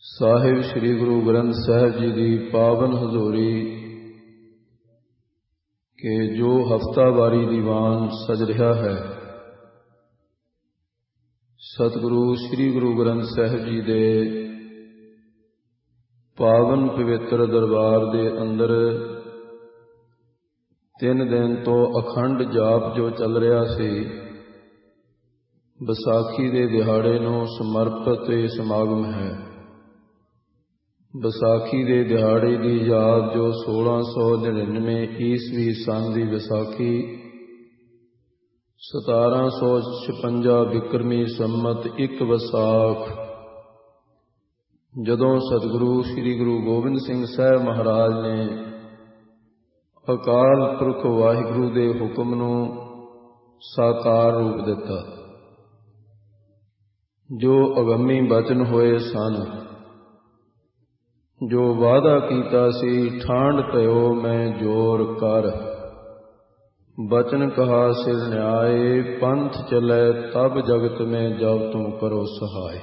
ਸਾਹਿਬ ਸ੍ਰੀ ਗੁਰੂ ਗ੍ਰੰਥ ਸਾਹਿਬ ਜੀ ਦੀ ਪਾਵਨ ਹਜ਼ੂਰੀ ਕਿ ਜੋ ਹਫ਼ਤਾਵਾਰੀ ਦੀਵਾਨ ਸਜ ਰਿਹਾ ਹੈ, ਸਤਿਗੁਰੂ ਸ੍ਰੀ ਗੁਰੂ ਗ੍ਰੰਥ ਸਾਹਿਬ ਜੀ ਦੇ ਪਾਵਨ ਪਵਿੱਤਰ ਦਰਬਾਰ ਦੇ ਅੰਦਰ 3 ਦਿਨ ਤੋਂ ਅਖੰਡ ਜਾਪ ਜੋ ਚੱਲ ਰਿਹਾ ਸੀ, ਵਿਸਾਖੀ ਦੇ ਦਿਹਾੜੇ ਨੂੰ ਸਮਰਪਿਤ ਇਹ ਸਮਾਗਮ ਹੈ। ਵਿਸਾਖੀ ਦੇ ਦਿਹਾੜੇ ਦੀ ਯਾਦ ਜੋ 1699 ਈਸਵੀ ਸੰਨ ਦੀ ਵਿਸਾਖੀ 1756 ਬਿਕਰਮੀ ਸੰਮਤ 1 ਵਿਸਾਖ ਜਦੋਂ ਸਤਿਗੁਰੂ ਸ੍ਰੀ ਗੁਰੂ ਗੋਬਿੰਦ ਸਿੰਘ ਸਾਹਿਬ ਮਹਾਰਾਜ ਨੇ ਅਕਾਲ ਪੁਰਖ ਵਾਹਿਗੁਰੂ ਦੇ ਹੁਕਮ ਨੂੰ ਸਾਕਾਰ ਰੂਪ ਦਿੱਤਾ, ਜੋ ਅਗੰਮੀ ਬਚਨ ਹੋਏ ਸਨ, ਜੋ ਵਾਅਦਾ ਕੀਤਾ ਸੀ ਠਾਂਡ ਧਿਓ ਮੈਂ ਜੋਰ ਕਰ, ਬਚਨ ਕਹਾ ਸਿਰ ਨਿਆਏ ਪੰਥ ਚਲੇ ਤਬ ਜਗਤ ਮੈਂ ਜਬ ਤੁਮ ਕਰੋ ਸਹਾਇ।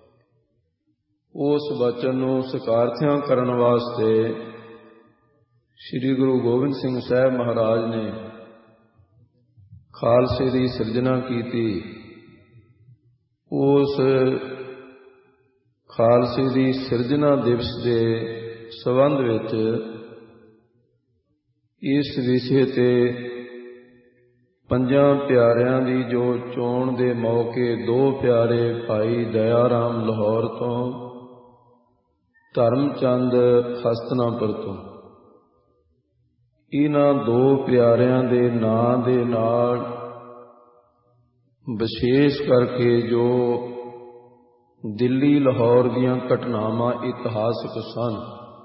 ਉਸ ਬਚਨ ਨੂੰ ਸਕਾਰਥਿਆਂ ਕਰਨ ਵਾਸਤੇ ਸ੍ਰੀ ਗੁਰੂ ਗੋਬਿੰਦ ਸਿੰਘ ਸਾਹਿਬ ਮਹਾਰਾਜ ਨੇ ਖਾਲਸੇ ਦੀ ਸਿਰਜਣਾ ਕੀਤੀ। ਉਸ ਖਾਲਸੇ ਦੀ ਸਿਰਜਣਾ ਦਿਵਸ ਦੇ ਸੰਬੰਧ ਵਿੱਚ ਇਸ ਵਿਸ਼ੇ ਤੇ 5 ਪਿਆਰਿਆਂ ਦੀ ਜੋ ਚੋਣ ਦੇ ਮੌਕੇ 2 ਪਿਆਰੇ ਭਾਈ ਦਇਆ ਰਾਮ ਲਾਹੌਰ ਤੋਂ, ਧਰਮਚੰਦ ਹਸਤਨਾਪੁਰ ਤੋਂ, ਇਹਨਾਂ 2 ਪਿਆਰਿਆਂ ਦੇ ਨਾਂ ਦੇ ਨਾਲ ਵਿਸ਼ੇਸ਼ ਕਰਕੇ ਜੋ ਦਿੱਲੀ ਲਾਹੌਰ ਦੀਆਂ ਘਟਨਾਵਾਂ ਇਤਿਹਾਸਕ ਸਨ,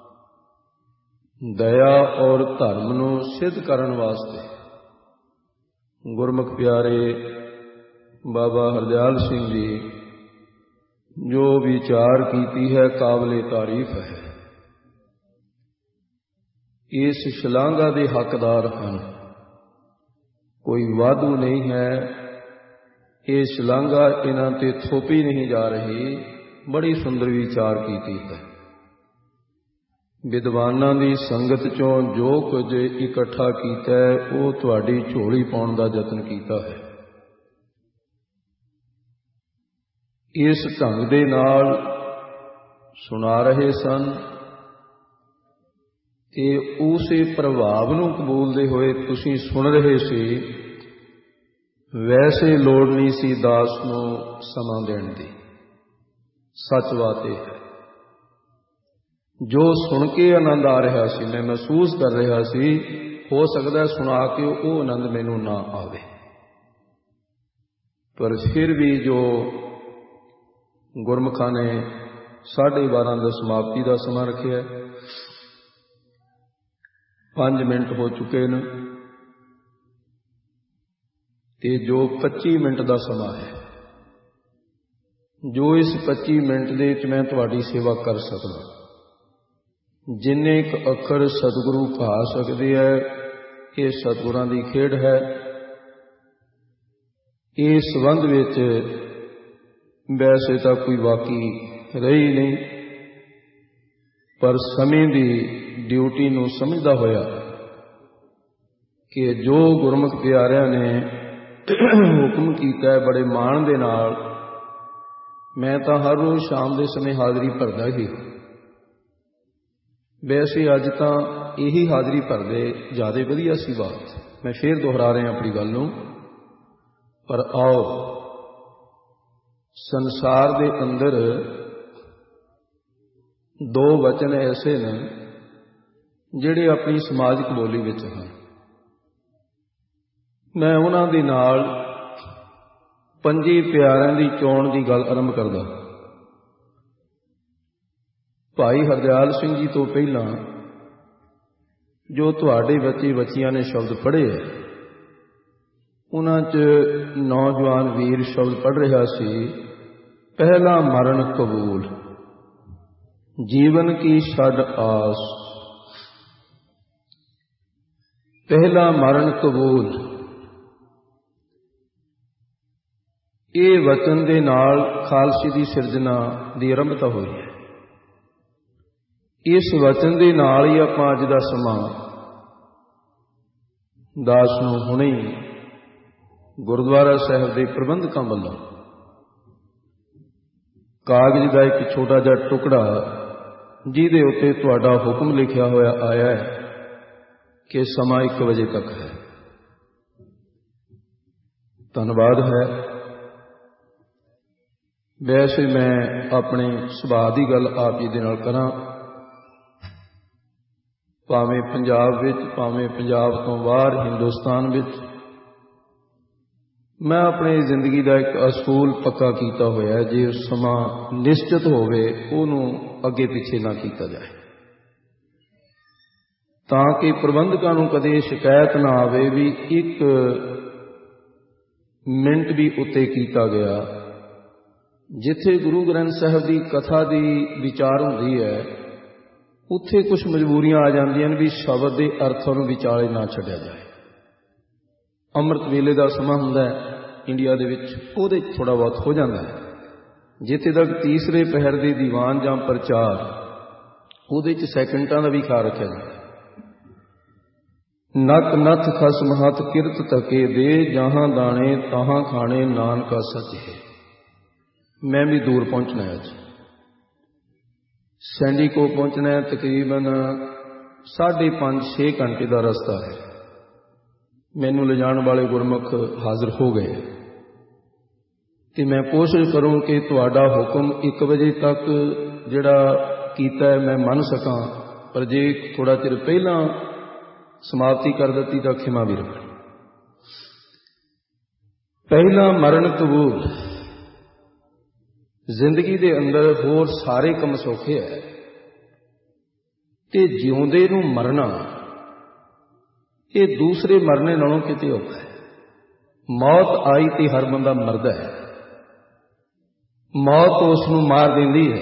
ਦਇਆ ਔਰ ਧਰਮ ਨੂੰ ਸਿੱਧ ਕਰਨ ਵਾਸਤੇ ਗੁਰਮੁਖ ਪਿਆਰੇ ਬਾਬਾ ਹਰਦਿਆਲ ਸਿੰਘ ਜੀ ਜੋ ਵਿਚਾਰ ਕੀਤੀ ਹੈ ਕਾਬਲੇ ਤਾਰੀਫ ਹੈ। ਇਸ ਸ਼ਲਾਘਾ ਦੇ ਹੱਕਦਾਰ ਹਨ, ਕੋਈ ਵਾਧੂ ਨਹੀਂ ਹੈ। ਇਹ ਸ਼ਲਾਘਾ ਇਹਨਾਂ ਤੇ ਥੋਪੀ ਨਹੀਂ ਜਾ ਰਹੀ, ਬੜੀ ਸੁੰਦਰ ਵਿਚਾਰ ਕੀਤੀ ਹੈ। ਵਿਦਵਾਨਾਂ ਦੀ ਸੰਗਤ ਚੋਂ ਜੋ ਕੁਝ ਇਕੱਠਾ ਕੀਤਾ ਹੈ, ਉਹ ਤੁਹਾਡੀ ਝੋਲੀ ਪਾਉਣ ਦਾ ਯਤਨ ਕੀਤਾ ਹੈ। ਇਸ ਢੰਗ ਦੇ ਨਾਲ ਸੁਣਾ ਰਹੇ ਸਨ ਤੇ ਉਸੇ ਪ੍ਰਭਾਵ ਨੂੰ ਕਬੂਲਦੇ ਹੋਏ ਤੁਸੀਂ ਸੁਣ ਰਹੇ ਸੀ। ਵੈਸੇ ਲੋੜ ਨਹੀਂ ਸੀ ਦਾਸ ਨੂੰ ਸਮਾਂ ਦੇਣ ਦੀ। ਸੱਚ ਬਾਤ ਇਹ ਹੈ, ਜੋ ਸੁਣ ਕੇ ਆਨੰਦ ਆ ਰਿਹਾ ਸੀ, ਮੈਂ ਮਹਿਸੂਸ ਕਰ ਰਿਹਾ ਸੀ, ਹੋ ਸਕਦਾ ਸੁਣਾ ਕੇ ਉਹ ਆਨੰਦ ਮੈਨੂੰ ਨਾ ਆਵੇ, ਪਰ ਫਿਰ ਵੀ ਜੋ ਗੁਰਮੁਖਾਂ ਨੇ 12:30 ਦਾ ਸਮਾਪਤੀ ਦਾ ਸਮਾਂ ਰੱਖਿਆ, 5 ਮਿੰਟ ਹੋ ਚੁੱਕੇ ਨੇ ਤੇ ਜੋ 25 ਮਿੰਟ ਦਾ ਸਮਾਂ ਹੈ, ਜੋ ਇਸ 25 ਮਿੰਟ ਦੇ ਵਿੱਚ ਮੈਂ ਤੁਹਾਡੀ ਸੇਵਾ ਕਰ ਸਕਦਾ, ਜਿੰਨੇ ਕੁ ਅੱਖਰ ਸਤਿਗੁਰੂ ਕਹਾ ਸਕਦੇ ਹੈ, ਇਹ ਸਤਿਗੁਰਾਂ ਦੀ ਖੇਡ ਹੈ। ਇਸ ਸੰਬੰਧ ਵਿੱਚ ਵੈਸੇ ਤਾਂ ਕੋਈ ਵਾਕੀ ਰਹੀ ਨਹੀਂ, ਪਰ ਸਮੇਂ ਦੀ ਡਿਊਟੀ ਨੂੰ ਸਮਝਦਾ ਹੋਇਆ ਕਿ ਜੋ ਗੁਰਮੁਖ ਪਿਆਰਿਆਂ ਨੇ ਹੁਕਮ ਕੀਤਾ ਹੈ, ਬੜੇ ਮਾਣ ਦੇ ਨਾਲ ਮੈਂ ਤਾਂ ਹਰ ਰੋਜ਼ ਸ਼ਾਮ ਦੇ ਸਮੇਂ ਹਾਜ਼ਰੀ ਭਰਦਾ ਹੀ। ਵੈਸੇ ਅੱਜ ਤਾਂ ਇਹੀ ਹਾਜ਼ਰੀ ਭਰਦੇ ਜ਼ਿਆਦਾ ਵਧੀਆ ਸੀ ਬਾਤ। ਮੈਂ ਫੇਰ ਦੁਹਰਾ ਰਿਹਾ ਆਪਣੀ ਗੱਲ ਨੂੰ, ਪਰ ਆਓ ਸੰਸਾਰ ਦੇ ਅੰਦਰ 2 ਵਚਨ ਐਸੇ ਨੇ ਜਿਹੜੇ ਆਪਣੀ ਸਮਾਜਿਕ ਬੋਲੀ ਵਿੱਚ ਹਨ। ਮੈਂ ਉਹਨਾਂ ਦੇ ਨਾਲ 5 ਪਿਆਰਿਆਂ ਦੀ ਚੋਣ ਦੀ ਗੱਲ ਆਰੰਭ ਕਰਦਾ। ਭਾਈ ਹਰਦਿਆਲ ਸਿੰਘ ਜੀ ਤੋਂ ਪਹਿਲਾਂ ਜੋ ਤੁਹਾਡੇ ਬੱਚੇ ਬੱਚੀਆਂ ਨੇ ਸ਼ਬਦ ਪੜ੍ਹੇ, ਉਹਨਾਂ 'ਚ ਨੌਜਵਾਨ ਵੀਰ ਸ਼ਬਦ ਪੜ੍ਹ ਰਿਹਾ ਸੀ, ਪਹਿਲਾ ਮਰਨ ਕਬੂਲ, ਜੀਵਨ ਕੀ ਛੱਡ ਆਸ, ਪਹਿਲਾ ਮਰਨ ਕਬੂਲ। ਇਹ ਵਚਨ ਦੇ ਨਾਲ ਖਾਲਸੇ ਦੀ ਸਿਰਜਣਾ ਦੀ ਆਰੰਭਤਾ ਹੋਈ ਹੈ। इस वचन के नाल ही आपां अज दा समां दास नूं हुणे ही गुरुद्वारा साहिब के प्रबंधकों वालों कागज का एक छोटा जिहा टुकड़ा जिहदे उत्ते तुहाडा हुक्म लिखिया होया आया है कि समा 1 बजे तक है। धन्यवाद है। वैसे मैं अपने सुभाव की गल आप जी दे नाल करां, भावें पंजाब विच भावें पंजाब तो बाहर हिंदुस्तान विच, मैं अपनी जिंदगी का एक असूल पक्का किया होया है, जे समा निश्चित होवे उहनूं अगे पिछे ना किया जाए, ताकि प्रबंधकों नूं कदे शिकायत ना आवे भी 1 मिनट भी उत्ते किया गया। जिथे गुरु ग्रंथ साहिब की कथा की विचार होंदी है, उत्थे कुछ मजबूरियां आ जांदियां भी शब्द के अर्थों नूं विचाले ना छड्डिया जाए। अमृत वेले का समा हुंदा है इंडिया दे विच, उहदे थोड़ा बहुत हो जाता है। जिथे तक तीसरे पहर के दीवान जां प्रचार, उहदे च सैकंटां का भी ख्याल रखिया जाता है। नक नथ खसम हथ किरत तके दे, जहां दाने तहां खाने नानका सच है। मैं भी दूर पहुंचना है, अज सैंडी को पहुंचना है, तकरीबन 5.5-6 घंटे का रास्ता है। मैनू ले जाने वाले गुरमुख हाजिर हो गए, तो मैं कोशिश करूं कि तुहाडा हुक्म 1 बजे तक जिहड़ा कीता है मैं मन सकां, पर जे थोड़ा चिर पहला समाप्ति कर दी तो खिमा भी रखना। पहला मरण कबूल। जिंदगी दे अंदर होर सारे काम सौखे है, ते जिउंदे नूं मरना ये दूसरे मरने नालों किते औखा है। मौत आई तो हर बंदा मरदा है, मौत उसनूं मार देंदी है,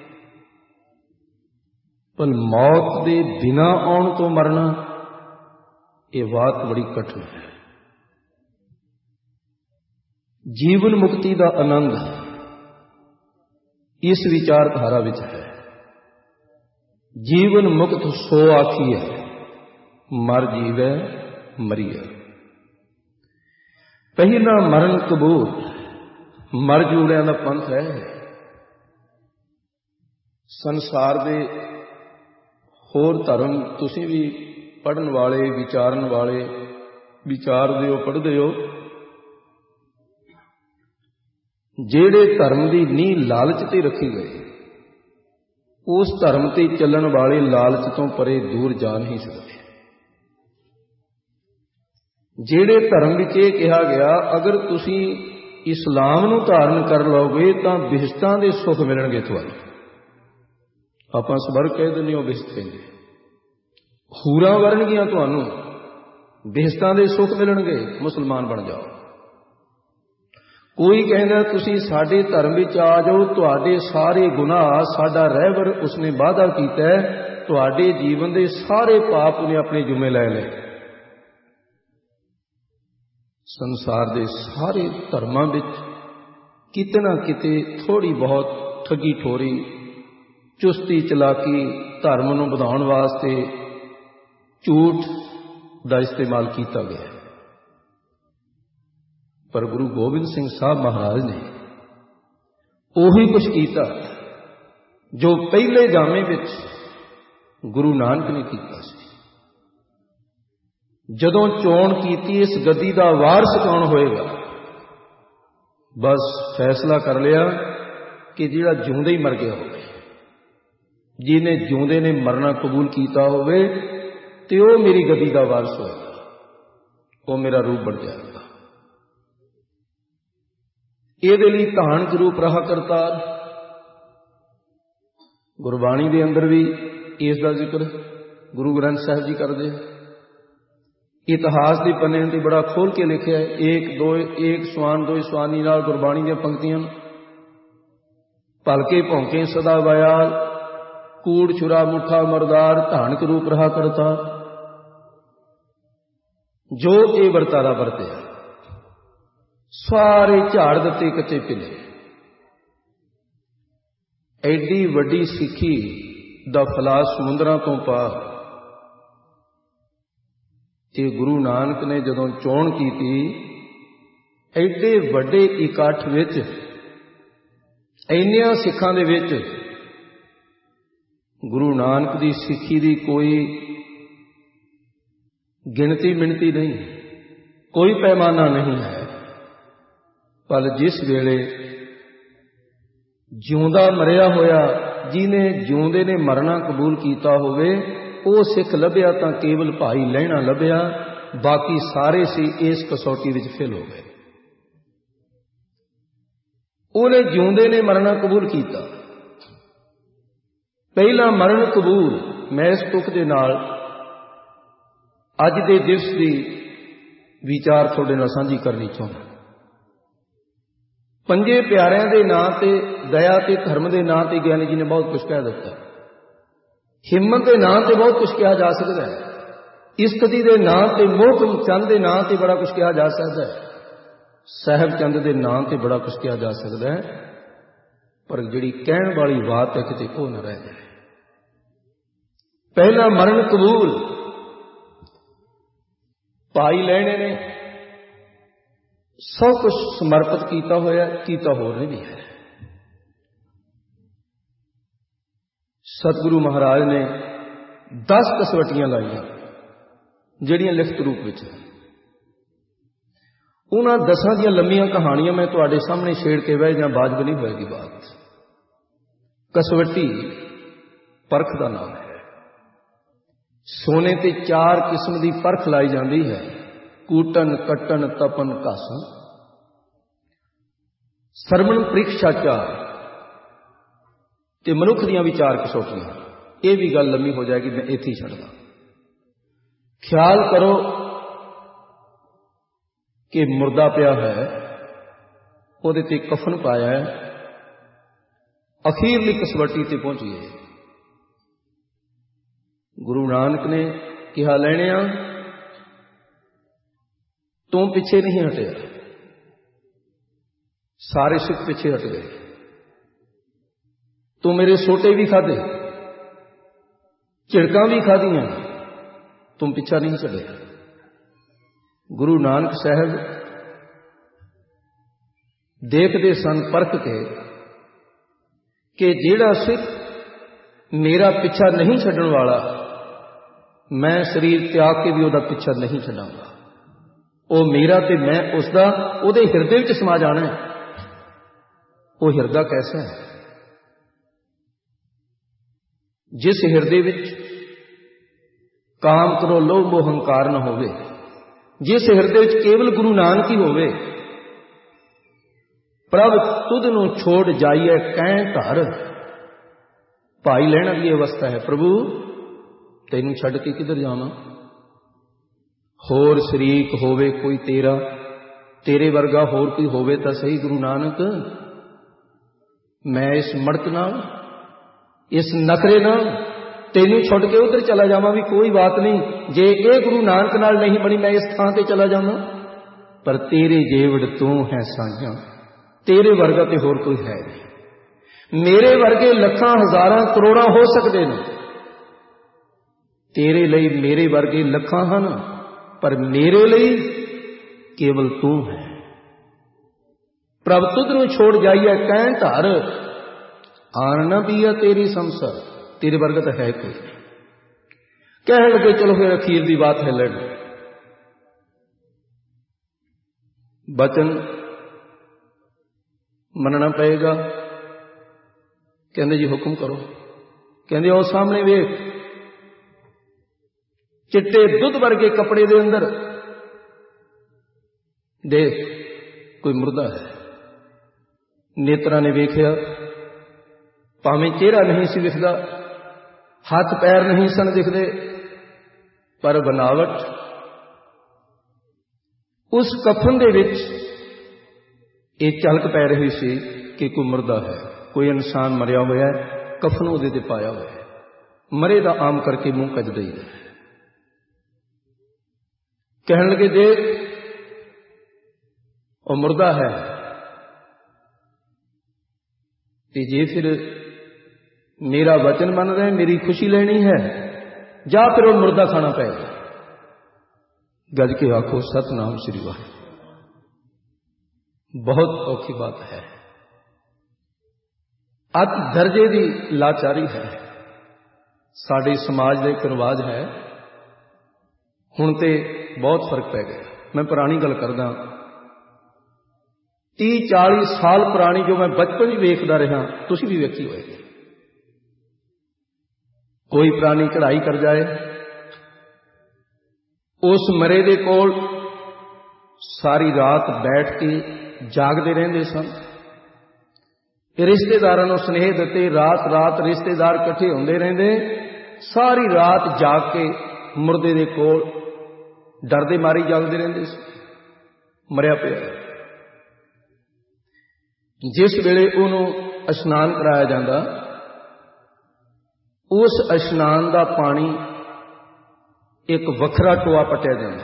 पर मौत दे बिना आउण तो मरना ये बात बड़ी कठिन है। जीवन मुक्ति का आनंद इस विचारधारा विच है। जीवन मुक्त सो आखिए, मर जीवै मरिए। पहला मरण कबूल, मर जूड़िया का पंथ है। संसार दे होर धर्म तुसी भी पढ़न वाले विचारन वाले विचारदे हो पढ़दे हो, जेड़े धर्म की नींह लालच ते रखी गई, उस धर्म ते चलन वाले लालच तो परे दूर जा नहीं सकते। जेड़े धर्म विच यह कहा गया अगर तुसी इस्लाम नूं धारण कर लोगे तो बिहसतां दे सुख मिलणगे तुहानूं। आपां स्वर्ग कह दिंदे हो, बिहसत कहंदे, हूरां वरनगियां तुहानूं, बिहसतां दे सुख मिलणगे, मुसलमान बन जाओ। कोई कहना तुसी साडे धर्म विच आ जाओ, तुहाडे सारे गुनाह साडा रहबर उसने वादा कीता है, तुहाडे जीवन दे सारे पाप उन्हें अपने जुम्मे लै ले। संसार दे सारे धर्मां विच किते ना किते थोड़ी बहुत ठगी ठोरी, चुस्ती चलाकी, धर्म नूं वधाउण वास्ते झूठ का इस्तेमाल किया गया। पर गुरु गोबिंद सिंह साहब महाराज ने उही कुछ किया जो पहले जामे विच गुरु नानक ने किया। जदों चोण की इस गद्दी का वारस कौन होएगा, बस फैसला कर लिया कि जिहड़ा जिउंदे ही मर गया होवे, जिन्हें जिउंदे ने मरना कबूल किया होवे ते ओह मेरी गद्दी का वारस होएगा, वो मेरा रूप बन जाएगा। ਇਹਦੇ ਲਈ ਧਾਨ ਰੂਪ ਰਹਾ ਕਰਤਾਰ। ਗੁਰਬਾਣੀ ਦੇ ਅੰਦਰ ਵੀ ਇਸ ਦਾ ਜ਼ਿਕਰ ਗੁਰੂ ਗ੍ਰੰਥ ਸਾਹਿਬ ਜੀ ਕਰਦੇ। ਇਤਿਹਾਸ ਦੇ ਪੰਨੇ ਤੇ ਬੜਾ ਖੋਲ ਕੇ ਲਿਖਿਆ ਹੈ। एक ਸਵਾਨ ਦੋ ਸਵਾਨੀ ਨਾਲ ਗੁਰਬਾਣੀ ਦੀਆਂ ਪੰਕਤੀਆਂ। ਭਲਕੇ ਭੌਂਕੇ ਸਦਾ ਬਿਆਲ, ਕੂੜ ਛੁਰਾ ਮੁੱਠਾ ਮਰਦਾਰ, ਧਾਨ ਰੂਪ ਰਹਾ ਕਰਤਾਰ। ਜੋ ਇਹ ਵਰਤਾਰਾ ਵਰਤਿਆ सारे झाड़ दिते कच्चे पिले। एडी वड्डी सिक्खी ਦਾ ਫਲਾ ਸਮੁੰਦਰਾਂ ਤੋਂ ਪਾਰ। ਇਹ ਗੁਰੂ ਨਾਨਕ ਨੇ ਜਦੋਂ ਚੋਣ ਕੀਤੀ, ਐਡੇ ਵੱਡੇ ਇਕੱਠ ਵਿੱਚ, ਇੰਨਿਆਂ ਸਿੱਖਾਂ ਦੇ ਵਿੱਚ ਗੁਰੂ ਨਾਨਕ ਦੀ ਸਿੱਖੀ ਦੀ ਕੋਈ ਗਿਣਤੀ ਮਿਣਤੀ ਨਹੀਂ, ਕੋਈ ਪੈਮਾਨਾ ਨਹੀਂ ਹੈ। ਪਰ ਜਿਸ ਵੇਲੇ ਜਿਉਂਦਾ ਮਰਿਆ ਹੋਇਆ, ਜਿਹਨੇ ਜਿਉਂਦੇ ਨੇ ਮਰਨਾ ਕਬੂਲ ਕੀਤਾ ਹੋਵੇ, ਉਹ ਸਿੱਖ ਲੱਭਿਆ ਤਾਂ ਕੇਵਲ ਭਾਈ ਲਹਿਣਾ ਲੱਭਿਆ, ਬਾਕੀ ਸਾਰੇ ਸੀ ਇਸ ਕਸੌਟੀ ਵਿੱਚ ਫੇਲ ਹੋ ਗਏ। ਉਹਨੇ ਜਿਉਂਦੇ ਨੇ ਮਰਨਾ ਕਬੂਲ ਕੀਤਾ। ਪਹਿਲਾ ਮਰਨ ਕਬੂਲ। ਮੈਂ ਇਸ ਤੁਕ ਦੇ ਨਾਲ ਅੱਜ ਦੇ ਦਿਵਸ ਦੀ ਵਿਚਾਰ ਤੁਹਾਡੇ ਨਾਲ ਸਾਂਝੀ ਕਰਨੀ ਚਾਹੁੰਦਾ। ਪੰਜੇ ਪਿਆਰਿਆਂ ਦੇ ਨਾਂ ਤੇ, ਦਇਆ ਤੇ ਧਰਮ ਦੇ ਨਾਂ ਤੇ ਗਿਆਨੀ ਜੀ ਨੇ ਬਹੁਤ ਕੁਝ ਕਹਿ ਦਿੱਤਾ। ਹਿੰਮਤ ਦੇ ਨਾਂ ਤੇ ਬਹੁਤ ਕੁਝ ਕਿਹਾ ਜਾ ਸਕਦਾ ਹੈ। ਇਸਤਤੀ ਦੇ ਨਾਂ ਤੇ, ਮੋਹਕਮ ਚੰਦ ਦੇ ਨਾਂ ਤੇ ਬੜਾ ਕੁਝ ਕਿਹਾ ਜਾ ਸਕਦਾ ਹੈ। ਸਾਹਿਬ ਚੰਦ ਦੇ ਨਾਂ ਤੇ ਬੜਾ ਕੁਝ ਕਿਹਾ ਜਾ ਸਕਦਾ ਹੈ। ਪਰ ਜਿਹੜੀ ਕਹਿਣ ਵਾਲੀ ਬਾਤ ਹੈ ਕਿਤੇ ਉਹ ਨਾ ਰਹਿ ਜਾਏ। ਪਹਿਲਾ ਮਰਨ ਕਬੂਲ। ਭਾਈ ਲੈਣੇ ਨੇ ਸਭ ਕੁਝ ਸਮਰਪਿਤ ਕੀਤਾ ਹੋਇਆ, ਕੀਤਾ ਹੋਰ ਨਹੀਂ ਵੀ ਹੈ। ਸਤਿਗੁਰੂ ਮਹਾਰਾਜ ਨੇ 10 ਕਸਵੱਟੀਆਂ ਲਾਈਆਂ, ਜਿਹੜੀਆਂ ਲਿਖਤ ਰੂਪ ਵਿੱਚ ਹੈ। ਉਹਨਾਂ 10 ਦੀਆਂ ਲੰਮੀਆਂ ਕਹਾਣੀਆਂ ਮੈਂ ਤੁਹਾਡੇ ਸਾਹਮਣੇ ਛੇੜ ਕੇ ਬਹਿ ਜਾਂ ਵਾਜਬ ਨਹੀਂ ਹੋਏਗੀ ਬਾਤ। ਕਸਵੱਟੀ ਪਰਖ ਦਾ ਨਾਮ ਹੈ। ਸੋਨੇ ਤੇ 4 ਕਿਸਮ ਦੀ ਪਰਖ ਲਾਈ ਜਾਂਦੀ ਹੈ। ਕੂਟਨ, ਕੱਟਣ, ਤਪਨ, ਘਾਸਣ। ਸਰਵਣ, ਪ੍ਰੀਖਿਆ ਚਾਰ ਤੇ ਮਨੁੱਖ ਦੀਆਂ ਵੀ 4 ਕਸੌਟੀਆਂ। ਇਹ ਵੀ ਗੱਲ ਲੰਮੀ ਹੋ ਜਾਏਗੀ, ਮੈਂ ਇੱਥੇ ਹੀ ਛੱਡਦਾ। ਖਿਆਲ ਕਰੋ ਕਿ ਮੁਰਦਾ ਪਿਆ ਹੈ, ਉਹਦੇ ਤੇ ਕਫਨ ਪਾਇਆ ਹੈ। ਅਖੀਰਲੀ ਕਸਵੱਟੀ ਤੇ ਪਹੁੰਚੀਏ। ਗੁਰੂ ਨਾਨਕ ਨੇ ਕਿਹਾ, ਲੈਣਿਆ ਤੂੰ ਪਿੱਛੇ ਨਹੀਂ ਹਟਿਆ। ਸਾਰੇ ਸਿੱਖ ਪਿੱਛੇ ਹਟ ਗਏ। ਤੂੰ ਮੇਰੇ ਸੋਟੇ ਵੀ ਖਾਧੇ, ਝਿੜਕਾਂ ਵੀ ਖਾਧੀਆਂ, ਤੂੰ ਪਿੱਛਾ ਨਹੀਂ ਛੱਡਿਆ। ਗੁਰੂ ਨਾਨਕ ਸਾਹਿਬ ਦੇਖਦੇ ਸਨ ਪਰਖ ਕੇ ਕਿ ਜਿਹੜਾ ਸਿੱਖ ਮੇਰਾ ਪਿੱਛਾ ਨਹੀਂ ਛੱਡਣ ਵਾਲਾ, ਮੈਂ ਸਰੀਰ ਤਿਆਗ ਕੇ ਵੀ ਉਹਦਾ ਪਿੱਛਾ ਨਹੀਂ ਛੱਡਾਂਗਾ। ਉਹ ਮੇਰਾ ਤੇ ਮੈਂ ਉਸਦਾ, ਉਹਦੇ ਹਿਰਦੇ ਵਿੱਚ ਸਮਾ ਜਾਣਾ ਹੈ। ਉਹ ਹਿਰਦਾ ਕੈਸਾ ਹੈ? ਜਿਸ ਹਿਰਦੇ ਵਿੱਚ ਕਾਮ, ਕ੍ਰੋਧ, ਲੋਭ, ਮੋਹ, ਹੰਕਾਰ ਨਾ ਹੋਵੇ, ਜਿਸ ਹਿਰਦੇ ਵਿੱਚ ਕੇਵਲ ਗੁਰੂ ਨਾਨਕ ਹੀ ਹੋਵੇ। ਪ੍ਰਭ ਤੁਧ ਨੂੰ ਛੋੜ ਜਾਈਏ ਕਹਿ ਘਰ। ਭਾਈ ਲੈਣਾ ਦੀ ਅਵਸਥਾ ਹੈ। ਪ੍ਰਭੂ ਤੈਨੂੰ ਛੱਡ ਕੇ ਕਿੱਧਰ ਜਾਵਾਂ? ਹੋਰ ਸ਼ਰੀਕ ਹੋਵੇ ਕੋਈ ਤੇਰਾ, ਤੇਰੇ ਵਰਗਾ ਹੋਰ ਕੋਈ ਹੋਵੇ ਤਾਂ ਸਹੀ ਗੁਰੂ ਨਾਨਕ। ਮੈਂ ਇਸ ਮੜਕ ਨਾਲ, ਇਸ ਨਖਰੇ ਨਾਲ ਤੈਨੂੰ ਛੱਡ ਕੇ ਉਧਰ ਚਲਾ ਜਾਵਾਂ ਵੀ ਕੋਈ ਬਾਤ ਨਹੀਂ। ਜੇ ਇਹ ਗੁਰੂ ਨਾਨਕ ਨਾਲ ਨਹੀਂ ਬਣੀ, ਮੈਂ ਇਸ ਥਾਂ ਤੇ ਚਲਾ ਜਾਵਾਂ। ਪਰ ਤੇਰੇ ਜੇਵੜ ਤੂੰ ਹੈ ਸਾਈਆਂ, ਤੇਰੇ ਵਰਗਾ ਤੇ ਹੋਰ ਕੋਈ ਹੈ ਨਹੀਂ। ਮੇਰੇ ਵਰਗੇ ਲੱਖਾਂ, ਹਜ਼ਾਰਾਂ, ਕਰੋੜਾਂ ਹੋ ਸਕਦੇ ਨੇ। ਤੇਰੇ ਲਈ ਮੇਰੇ ਵਰਗੇ ਲੱਖਾਂ ਹਨ, ਪਰ ਮੇਰੇ ਲਈ ਕੇਵਲ ਤੂੰ ਹੈ। ਪ੍ਰਭ ਤੁਧ ਨੂੰ ਛੋੜ ਜਾਈਏ ਕਹਿ ਧਰ। ਆਨ ਨਾ ਪੀਆ ਤੇਰੀ ਸੰਸਰ। ਤੇਰੇ ਵਰਗਾ ਤਾਂ ਹੈ ਕੋਈ। ਕਹਿਣ ਲੱਗੇ ਚਲੋ ਫਿਰ ਅਖੀਰ ਦੀ ਬਾਤ ਹੈ ਲੜ। ਬਚਨ ਮੰਨਣਾ ਪਏਗਾ। ਕਹਿੰਦੇ ਜੀ ਹੁਕਮ ਕਰੋ। ਕਹਿੰਦੇ ਉਹ ਸਾਹਮਣੇ ਵੇਖ, ਚਿੱਟੇ ਦੁੱਧ ਵਰਗੇ ਕੱਪੜੇ ਦੇ ਅੰਦਰ ਦੇਖ ਕੋਈ ਮੁਰਦਾ ਹੈ। ਨੇਤਰਾਂ ਨੇ ਵੇਖਿਆ, ਭਾਵੇਂ ਚਿਹਰਾ ਨਹੀਂ ਸੀ ਦਿਖਦਾ, ਹੱਥ ਪੈਰ ਨਹੀਂ ਸਨ ਦਿਖਦੇ, ਪਰ ਬਨਾਵਟ ਉਸ ਕਫਨ ਦੇ ਵਿੱਚ ਇਹ ਝਲਕ ਪੈ ਰਹੀ ਸੀ ਕਿ ਕੋਈ ਮੁਰਦਾ ਹੈ, ਕੋਈ ਇਨਸਾਨ ਮਰਿਆ ਹੋਇਆ ਹੈ, ਕਫਨ ਉਹਦੇ ਤੇ ਪਾਇਆ ਹੋਇਆ ਹੈ। ਮਰੇ ਦਾ ਆਮ ਕਰਕੇ ਮੂੰਹ ਕੱਜਦਾ ਹੀ ਹੈ। ਕਹਿਣ ਲੱਗੇ ਦੇਖ ਉਹ ਮੁਰਦਾ ਹੈ, ਤੇ ਜੇ ਫਿਰ मेरा वचन मन रहे, मेरी खुशी लेनी है, जा फिर वो मुर्दा खाना पएगा। गज के आखो सतनाम श्री वाहिगुरू। बहुत औखी बात है, अत दर्जे की लाचारी है। साडे समाज का एक रिवाज है, हुण ते बहुत फर्क पै गया। मैं पुरानी गल करदा, 30-40 साल पुरानी जो मैं बचपन ही वेखदा रहा, तुसीं भी वेखी होएगी। कोई प्राणी चढ़ाई कर जाए, उस मरे दे कोल सारी रात बैठ के जागते रहंदे सन। रिश्तेदारां नूं स्नेह दिते, रात रात रिश्तेदार इकट्ठे होंदे रहिंदे, सारी रात जाग के मुर्दे दे कोल डरदे मारी जागदे रहिंदे सी, मरिया पिया। जिस वेले उहनूं इशनान कराया जांदा, उस इशनान का पानी एक वखरा टोआ पटिया जाता,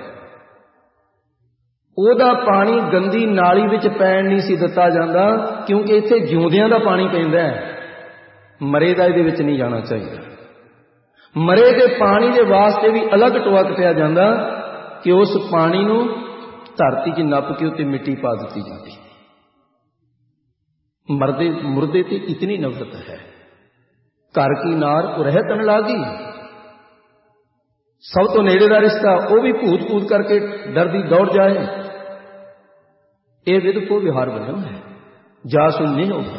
ਉਹਦਾ पानी गंदी नाली विच पैण नहीं सी दिता जाता, क्योंकि इत्थे जिउंदियां दा पानी पैंदा है, मरे दा इहदे विच नहीं जाना चाहिए। मरे दे पानी दे वास्ते भी अलग टोआ कटिया जाता कि उस पानी नूं धरती च नप के उत्ते मिट्टी पा दी जाती। मुर्दे ते इतनी नफरत है, घर की नार उरह तन लागी। सब तो नेड़े का रिश्ता वो भी भूत भूत करके डरदी दौड़ जाए। ये विदको विहार बना है, जासु नहीं होगा।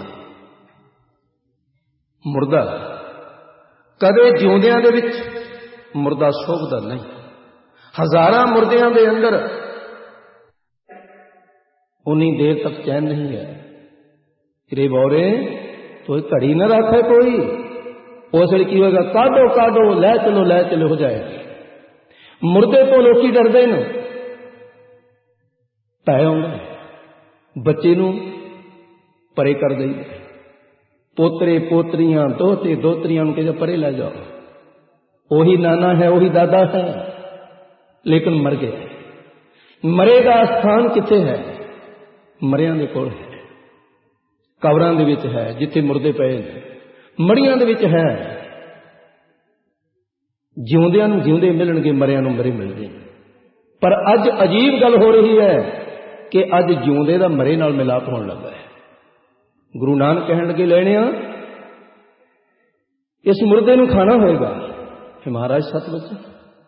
मुर्दा कदे जिउंदियां दे विच मुर्दा शोभदा नहीं। हजारां मुर्दियां दे अंदर उन्नी देर तक चैन नहीं है। रे बौरे तो घड़ी न रखे कोई, उस वेले की होगा, काटो काटो लै चलो हो जाएगी। मुर्दे तो लोग डरते हैं, भै आउंदा, बच्चे नूं परे कर दई, पोतरे पोतरियां दोते दोतरियां नूं कहते परे लै जाओ, वही नाना है वही दादा है, लेकिन मर गए। मरे का स्थान किथे है? मरियां दे कोल है, कबरां दे विच है, जिथे मुर्दे पए ने, मड़ियां दे विच है। जिउंदियां नूं जिउंदे मिलणगे, मरियां नूं मरे मिलणगे। पर अज अजीब गल हो रही है कि अज जिउंदे दा मरे नाल मिलाप होण लगा है। गुरु नानक कहण लगे, लेणिया इस मुर्दे नूं खाना होएगा। महाराज सच बच्चे,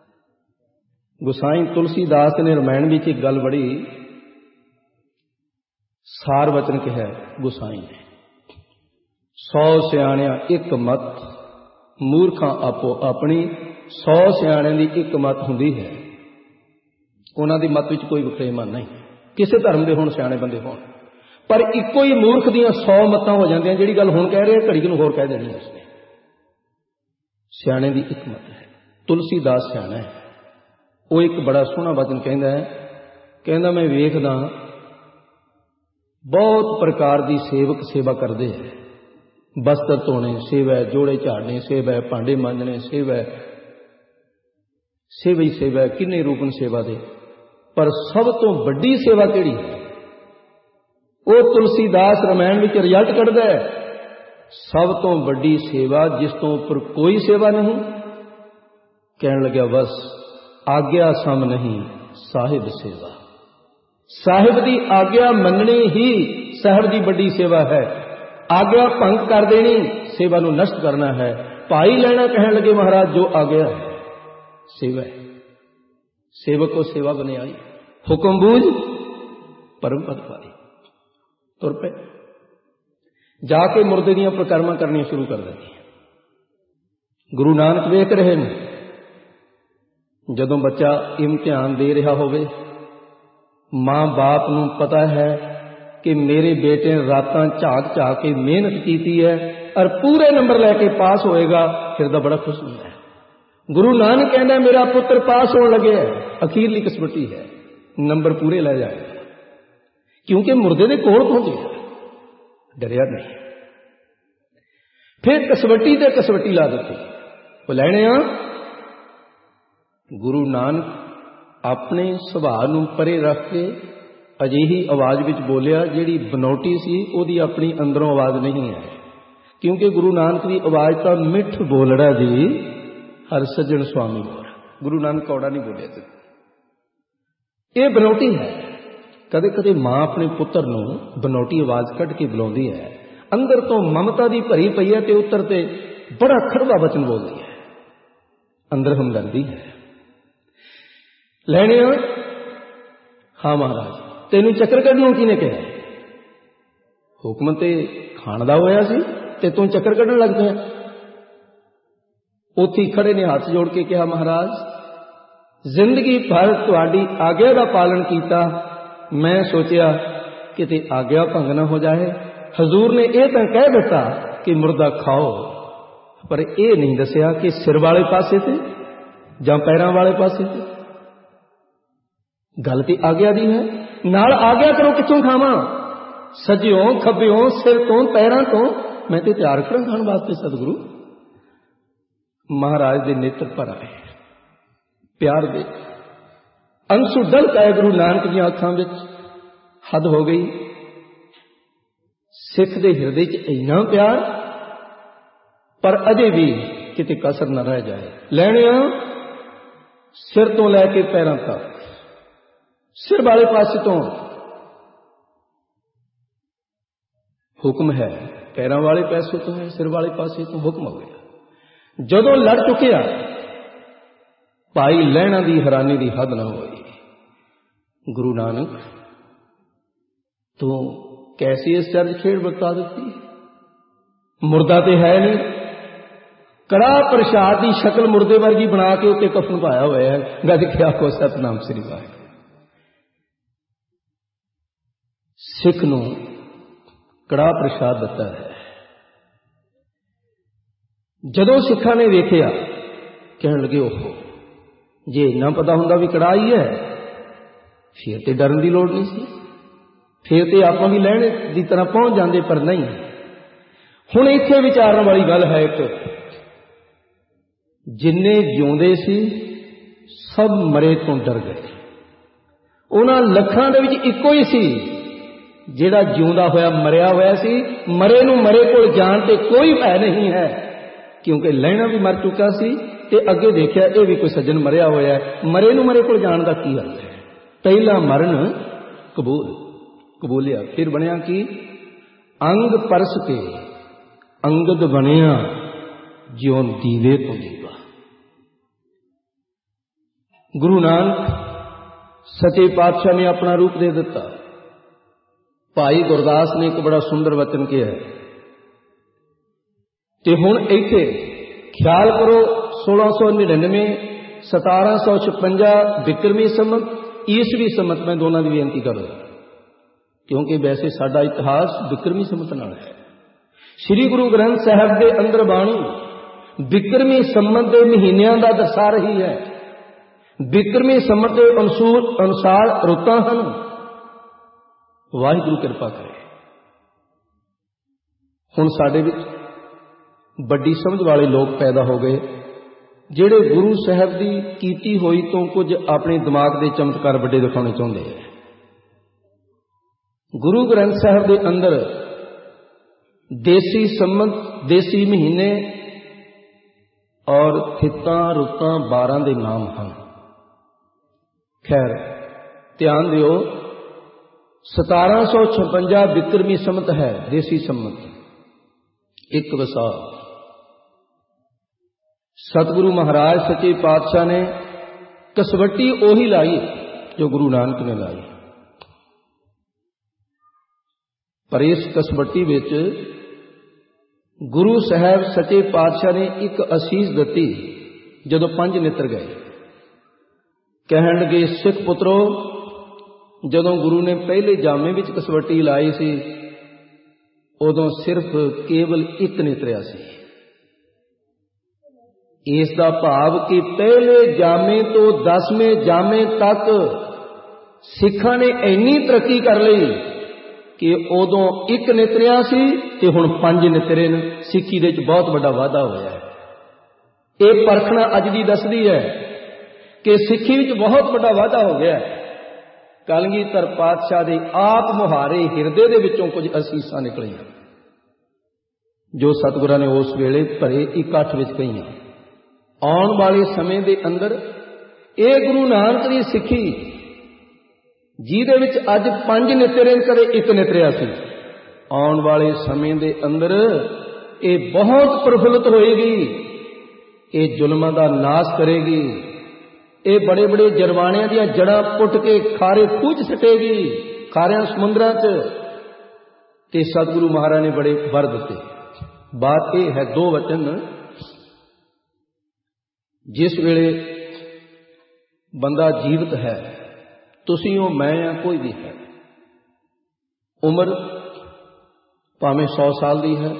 गुसाई तुलसीदास ने रामायण विच एक गल बड़ी सार वचन कहा गुसाई ने, 100 सियाणियां एक मत, मूर्खां आपो अपनी। 100 सियाणियां दी एक मत हुंदी है, उन्हां दी मत विच कोई वखरेवा नहीं, किसी धर्म दे होण, सियाणे बंदे होण, पर इक्को ही मूर्ख दियां 100 मतां हो जांदियां। जिहड़ी गल हुण कह रहे घड़ी नूं होर कह देनी है उसने। सियाणे दी एक मत है। तुलसीदास सियाणा है, वो एक बड़ा सोहना वचन कहंदा है, कहंदा मैं वेखदा बहुत प्रकार दी सेवक सेवा करते हैं, बस्तर धोने सेवा, जोड़े झाड़ने सेवा, भांडे मांजने सेवा, सेवा ही सेवा, किन्ने रूपन सेवा दे। पर सब तो बड़ी सेवा केड़ी है? वो तुलसीदास रामायण विच रिजल्ट कढ़दा है, सब तो बड़ी सेवा जिस तो उपर कोई सेवा नहीं। कहन लग्या बस आग्या सम नहीं साहिब सेवा। साहिब की आग्या मननी ही साहिब की बड़ी सेवा है। आग्या भंग कर देनी सेवा नूं नष्ट करना है। भाई लेना कहन लगे महाराज जो आग्या है सेवा है। सेवक को सेवा बने आई, हुक्म बूझ परम पद पाई। तुर पे जाके मुर्दे दियां प्रकर्मा करनी शुरू कर देती। गुरु नानक वेख रहे हैं, जदों बच्चा इम्तिहान दे रहा होवे, मां बाप नूं पता है कि मेरे बेटे ने रातां झाक झाक के मेहनत की है और पूरे नंबर लैके पास होएगा, फिर तो बड़ा खुश होता है। गुरु नानक कहना मेरा पुत्र पास होने लगे है, अखीरली कसवटी है, नंबर पूरे लै जाएगा, क्योंकि मुर्दे दे कोल पहुंच गया, डरिया नहीं। फिर कसवटी ते कसवटी ला दी, वो लैने आ। गुरु नानक अपने सुभाव नूं परे रख के अजिही आवाज विच बोलिया जिहड़ी बनौटी सी, ओहदी अपनी अंदरों आवाज नहीं है। क्योंकि गुरु नानक की आवाज़ तो मिठ बोलड़ा जी हर सज्जन स्वामी मोर। गुरु नानक कौड़ा नहीं बोलिया जी, ये बनौटी है। कदे कदे माँ अपने पुत्र नूं बनौटी आवाज़ कढ़ के बुलाउंदी है, अंदर तो ममता की भरी पई है, ते उत्तर ते बड़ा खड़वा वचन बोलती है, अंदर हमदर्दी है। लैने हाँ महाराज, तेनू चक्कर कढ़ण किने कहा? हुक्म ते खाण दा होया सी ते तू चक्कर कढ़ण लग पिया। उत्थे खड़े ने हाथ जोड़ के कहा, महाराज जिंदगी भर तुहाडी आग्या का पालन किया, मैं सोचा किते आग्या भंग ना हो जाए। हजूर ने यह तो कह दिता कि मुर्दा खाओ, पर यह नहीं दसिया कि सिर वाले पासे ते जां पैरां वाले पासे ते। गल ते आग्या दी है, नाल आग्या करो किथों खावां, सज्जियों खब्बियों सिर तो पैरां तो, मैं तो तैयार करा खाण वास्ते। सतगुरु महाराज दे नेत्र भर आए, प्यार दे अंसू डल पाए गुरु नानक दी अखां विच। हद हो गई, सिख दे हिरदे च इन्ना प्यार, पर अजे भी किते कसर न रह जाए। लैणे सिर तो लैके पैरां तक, सिर वाले पासे तो हुक्म है, पैरां वाले पासे तो है, सिर वाले पासे तो हुक्म हो गया। जदों लड़ चुकिया भाई लहणा दी हैरानी दी हद न होई। गुरु नानक तो कैसी इस चर्च खेड़ बता दी, मुर्दा तो है नहीं, कड़ा प्रसाद की शक्ल मुर्दे वर्गी बना के उत्ते कफन पाया हुआ है। गज क्या को सतनाम श्री वाहिगुरू। सिख नूं कड़ा प्रसाद दिता है। जदों सिखा ने वेखिया कहण लगे, ओहो जे इन्ना पता हुंदा भी कड़ा ही है फिर तो डरन की लोड़ नहीं सी, फिर तो आप भी लहणे की तरह पहुंच जाते, पर नहीं। हुण इत्थे विचारन वाली गल है, एक जिन्ने जिउंदे सी सब मरे तो डर गए। उन्हां लखां दे विच इक्को ही सी जिहड़ा जिउंदा होया मरिया होया सी। मरे नूं मरे कोल जाण ते कोई भय नहीं है, क्योंकि लहणा भी मर चुका सी ते अगे देखिया ये भी कोई सज्जन मरिया होया है। मरे नूं मरे कोल जाण दा की हल है? पहला मरण कबूलिया, फिर बनिया कि अंग परस के अंगद बनिया ज्यों दीवे तो दीवा। गुरु नानक सचे पातशाह ने अपना रूप दे दिता। भाई गुरदास ने एक बड़ा सुंदर वचन किया है, ते हुण इत्थे ख्याल करो 1699 1756 बिक्रमी संमत ईसवी संमत, मैं दोनों की बेनती कर रहा क्योंकि वैसे साडा इतिहास बिक्रमी संमत नाल है। श्री गुरु ग्रंथ साहब के अंदर बाणी बिक्रमी संमत के महीनों का दसा रही है। बिक्रमी संमत के अनुसार रुतां हन। वाहिगुरू कृपा करे हुण साडे विच बड़ी समझ वाले लोग पैदा हो गए, जिहड़े गुरु साहब की कीती होई तो कुछ अपने दिमाग के चमत्कार बड़े दिखाने चाहते हैं। गुरु ग्रंथ साहब के अंदर देसी संमत, देसी महीने और थित्तां रुतां 12 के नाम हैं। खैर ध्यान दिओ, 1756 बिक्रमी संमत है देसी संमत, एक वसाख। सतगुरु महाराज सच्चे पातशाह ने कसवट्टी ओही लाई जो गुरु नानक ने लाई, पर इस कसवट्टी विच गुरु साहब सच्चे पातशाह ने एक असीस दती। जदों 5 नेत्र गए, कहण लगे, सिख पुत्रो, जदों गुरु ने पहले जामे विच कसवट्टी लाई सी उदों सिर्फ केवल एक नेत्रिया सी। इसका भाव कि पहले जामे तो 10वें जामे तक सिखा ने इन्नी तरक्की कर ली कि उदों एक नेत्रिया सी ते हुण 5 नेत्रे ने। सिक्खी दे विच बहुत बड़ा वाधा होया है। ये परखना अज दी दसदी है कि सिक्खी विच बहुत बड़ा वाधा हो गया है। कलगीधर पातशाह दे आप मुहारे हिरदे दे विचों कुछ असीसां निकलियां। जो सतगुਰਾਂ ने उस वेले भरे इकट्ठ विच कहीआं। आउण वाले समय के अंदर ये गुरु नानक की सिੱਖੀ जिहदे विच अज 5 नित्रे कदे एक नित्रिया सी, आउण वाले समय के अंदर ये बहुत प्रफुल्लित होएगी, ये जुल्मां दा नाश करेगी, ये बड़े बड़े जरवाणियां दी जड़ां पुट के खारे खूह च सटेगी, खारियां समुद्रां च। ते सतगुरु महाराज ने बड़े वर दिते। बात यह है, 2 वचन, जिस वेले बंदा जीवित है, तुसीं हो, मैं या कोई भी है, उम्र भावें 100 साल की है,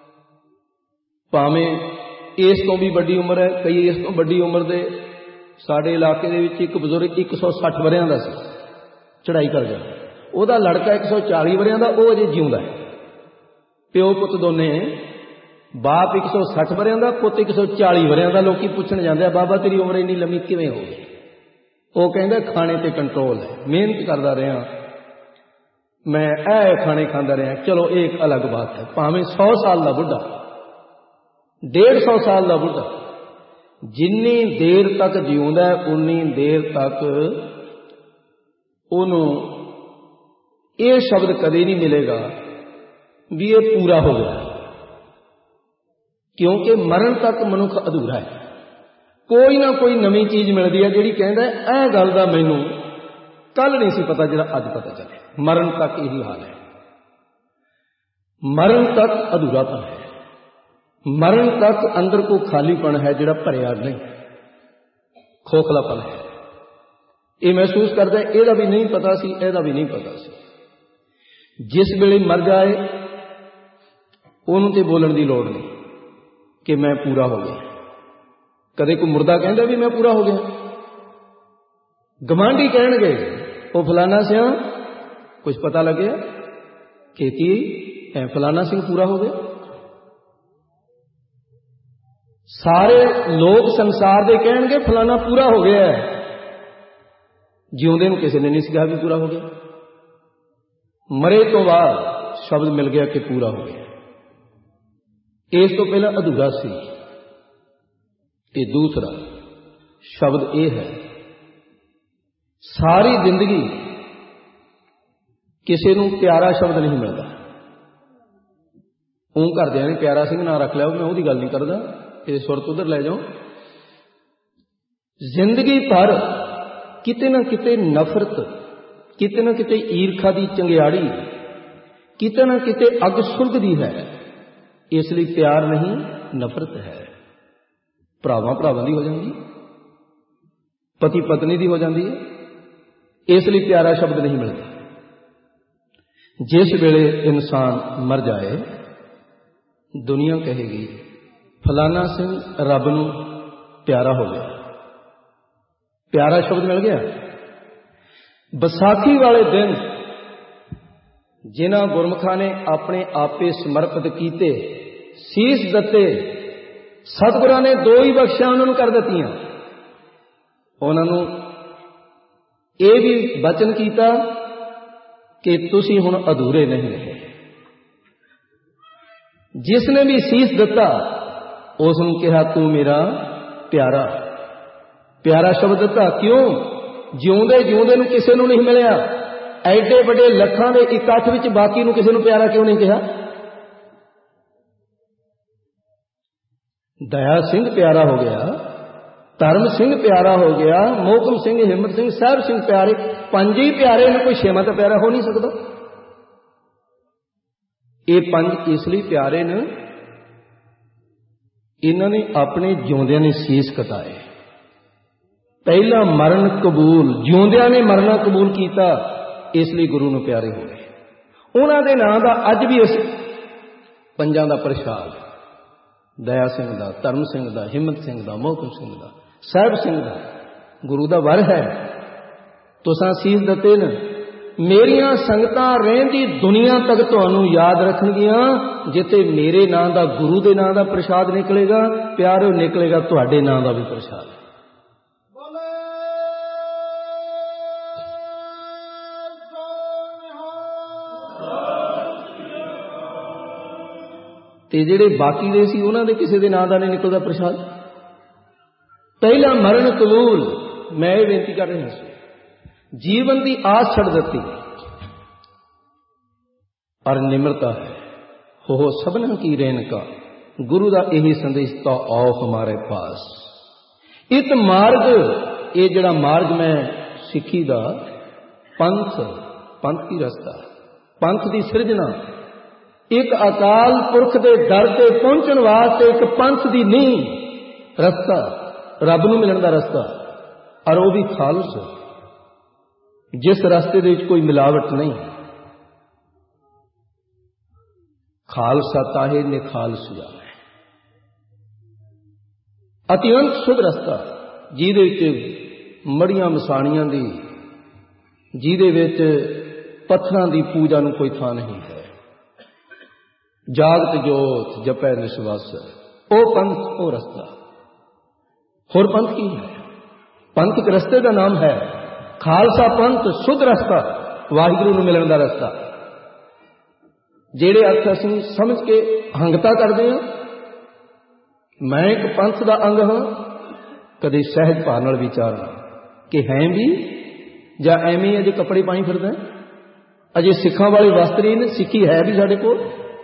भावें इस तो भी बड़ी उम्र है, कई इस तो बड़ी उम्र दे। साडे इलाके दे विच एक बजुर्ग 160 वरियां दा सी, चढ़ाई कर गया। ਉਹਦਾ लड़का 140 वरियां दा, ਉਹ ਅਜੇ ਜਿਉਂਦਾ है। प्यो पुत दोने, बाप 160 वरियां दा, पुत 140 वरियां दा। लोग पुछण जांदे, बाबा तेरी उम्र इन्नी लंबी किवें हो गई? वो कहंदा खाने ते कंट्रोल है, मेहनत करदा रहा मैं, ऐ खाने खाता रहा। चलो एक अलग बात है, भावें 100 साल का बुढ़ा, 150 साल का बुढ़ा, जिन्नी देर तक जिउंदा उन्नी देर तक उन्हों ये शब्द कदे नहीं मिलेगा भी ये पूरा हो गया, क्योंकि मरण तक मनुख अधूरा है। कोई ना कोई नवी चीज मिलती है जिहड़ी कहंदा ऐ गल दा मैनूं कल नहीं सी पता, जिहड़ा अज पता चले। मरण तक यही हाल है, मरण तक अधूरापन है, मरण तक अंदर को खालीपन है जिहड़ा भरिया नहीं, खोखलापन है। ये महसूस करता है, ਇਹਦਾ भी नहीं पता सी, ਇਹਦਾ भी नहीं पता सी। जिस वेले मर जाए ਉਹਨੂੰ ਤੇ बोलण की लोड़ नहीं कि मैं पूरा हो गया। कदे कोई मुर्दा कहता भी मैं पूरा हो गया। गवांढी कहणगे वो फलाना सिंह, कुछ पता लगे कि फलाना सिंह पूरा हो गया। सारे लोग संसार दे कहणगे फलाना पूरा हो गया है, जिउंदे नूं किसी ने नहीं कहा भी पूरा हो गया। मरे तो बाद शब्द मिल गया कि पूरा हो गया। इस तो पहला अधूरा सी। ते दूसरा शब्द यह है, सारी जिंदगी किसी नूं प्यारा शब्द नहीं मिलता। ऊं घरदियां ने प्यारा सिंह ना रख लिया, मैं उसकी गल नहीं करता, ये सुरत उधर ले जाओ। जिंदगी भर किते ना किते नफरत, किते ना किते ईर्खा की चंगियाड़ी, किते ना किते अग सुलगदी है। इसलिए प्यार नहीं नफरत है। भरावां भरावां दी हो जाती, पति पत्नी दी हो जाती है, इसलिए प्यारा शब्द नहीं मिलता। जिस वेले इंसान मर जाए, दुनिया कहेगी फलाना सिंह रब नूं प्यारा हो गया, प्यारा शब्द मिल गया। बैसाखी वाले दिन जिन्हां गुरमुखां ने अपने आपे समर्पित कीते, सीस दत्ते, सतगुਰਾਂ ने 2 ही बख्शियां उन्होंने कर दित्तियां। उन्होंने ये भी वचन किया कि तुसीं हुण अधूरे नहीं रहे। जिसने भी सीस दिता उसनूं कहा तू मेरा प्यारा, प्यारा शब्द दिता। क्यों? जिउंदे जिउंदे नूं किसी नूं नहीं मिलिया। एडे बड़े लखां दे इकट्ठ विच बाकी नूं किसी नूं प्यारा क्यों नहीं कहा? दया सिंह प्यारा हो गया, धर्म सिंह प्यारा हो गया, मोहकम सिंह, हिम्मत सिंह, साहब सिंह प्यारे, 5 ही प्यारे ने, कोई 6वां तो प्यारा हो नहीं सकता। ये 5 इसलिए प्यारे ने, इन्होंने अपने जिउंदियां ने सीस कटाए। पहला मरण कबूल, जिउंदियां ने मरना कबूल किया, इसलिए गुरु नूं प्यारे हो गए। उन्हां दे नां दा अज भी अस 5 दा प्रशाद, दया सिंह दा, धर्म सिंह दा, हिम्मत सिंह दा, मोहकम सिंह दा, साहब सिंह दा गुरु दा वर है। तुसां सीस दते न, मेरियां संगतां रहंदी दुनिया तक तुहानूं याद रखणगियां। जिथे मेरे नां दा, गुरु दे नां दा प्रशाद निकलेगा, प्यारे निकलेगा तुहाडे नां दा भी प्रशाद। ਤੇ ਜਿਹੜੇ ਬਾਕੀ ਦੇ ਸੀ ਉਹਨਾਂ ਦੇ ਕਿਸੇ ਦੇ ਨਾਂ ਦਾ ਨਹੀਂ ਨਿਕਲਦਾ ਪ੍ਰਸ਼ਾਦ। ਪਹਿਲਾ ਮਰਨ ਕਬੂਲ। ਮੈਂ ਇਹ ਬੇਨਤੀ ਕਰ ਰਿਹਾ ਸੀ, ਜੀਵਨ ਦੀ ਆਸ ਛੱਡ ਦਿੱਤੀ ਔਰ ਨਿਮਰਤਾ ਹੈ ਹੋ ਸਭਨਾਂ ਕੀ ਰੇਨਕਾ। ਗੁਰੂ ਦਾ ਇਹੀ ਸੰਦੇਸ਼ ਤਾਂ ਆਓ ਹਮਾਰੇ ਪਾਸ। ਇਤ ਮਾਰਗ, ਇਹ ਜਿਹੜਾ ਮਾਰਗ ਮੈਂ ਸਿੱਖੀ ਦਾ ਪੰਥ, ਪੰਥ ਕੀ ਰਸਤਾ, ਪੰਥ ਦੀ ਸਿਰਜਣਾ, ਇੱਕ ਅਕਾਲ ਪੁਰਖ ਦੇ ਦਰ ਤੇ ਪਹੁੰਚਣ ਵਾਸਤੇ ਇੱਕ ਪੰਥ ਦੀ ਨੀਂਹ, ਰਸਤਾ, ਰੱਬ ਨੂੰ ਮਿਲਣ ਦਾ ਰਸਤਾ, ਔਰ ਉਹ ਵੀ ਖਾਲਸ, ਜਿਸ ਰਸਤੇ ਦੇ ਵਿੱਚ ਕੋਈ ਮਿਲਾਵਟ ਨਹੀਂ। ਖਾਲਸਾ ਤਾਹੇ ਨੇ ਖਾਲਸ ਜਾਣਾ, ਅਤਿਅੰਤ ਸ਼ੁੱਧ ਰਸਤਾ, ਜਿਹਦੇ ਵਿੱਚ ਮੜੀਆਂ ਮਸਾਣੀਆਂ ਦੀ, ਜਿਹਦੇ ਵਿੱਚ ਪੱਥਰਾਂ ਦੀ ਪੂਜਾ ਨੂੰ ਕੋਈ ਥਾਂ ਨਹੀਂ ਹੈ। ਜਾਗਤ ਜੋਤ ਜਪੈ ਨਿਸਵਾਸ, ਉਹ ਪੰਥ, ਉਹ ਰਸਤਾ। ਹੋਰ ਪੰਥ ਕੀ ਹੈ? ਪੰਥ ਇੱਕ ਰਸਤੇ ਦਾ ਨਾਮ ਹੈ। ਖਾਲਸਾ ਪੰਥ ਸ਼ੁੱਧ ਰਸਤਾ, ਵਾਹਿਗੁਰੂ ਨੂੰ ਮਿਲਣ ਦਾ ਰਸਤਾ। ਜਿਹੜੇ ਅਰਥ ਅਸੀਂ ਸਮਝ ਕੇ ਅਹੰਗਤਾ ਕਰਦੇ ਹਾਂ, ਮੈਂ ਇੱਕ ਪੰਥ ਦਾ ਅੰਗ ਹਾਂ, ਕਦੇ ਸਹਿਜ ਭਾਵ ਨਾਲ ਵਿਚਾਰਨਾ ਕਿ ਹੈ ਵੀ ਜਾਂ ਐਵੇਂ ਅਜੇ ਕੱਪੜੇ ਪਾਈ ਫਿਰਦਾ, ਅਜੇ ਸਿੱਖਾਂ ਵਾਲੇ ਵਸਤਰ ਹੀ ਨੇ, ਸਿੱਖੀ ਹੈ ਵੀ ਸਾਡੇ ਕੋਲ।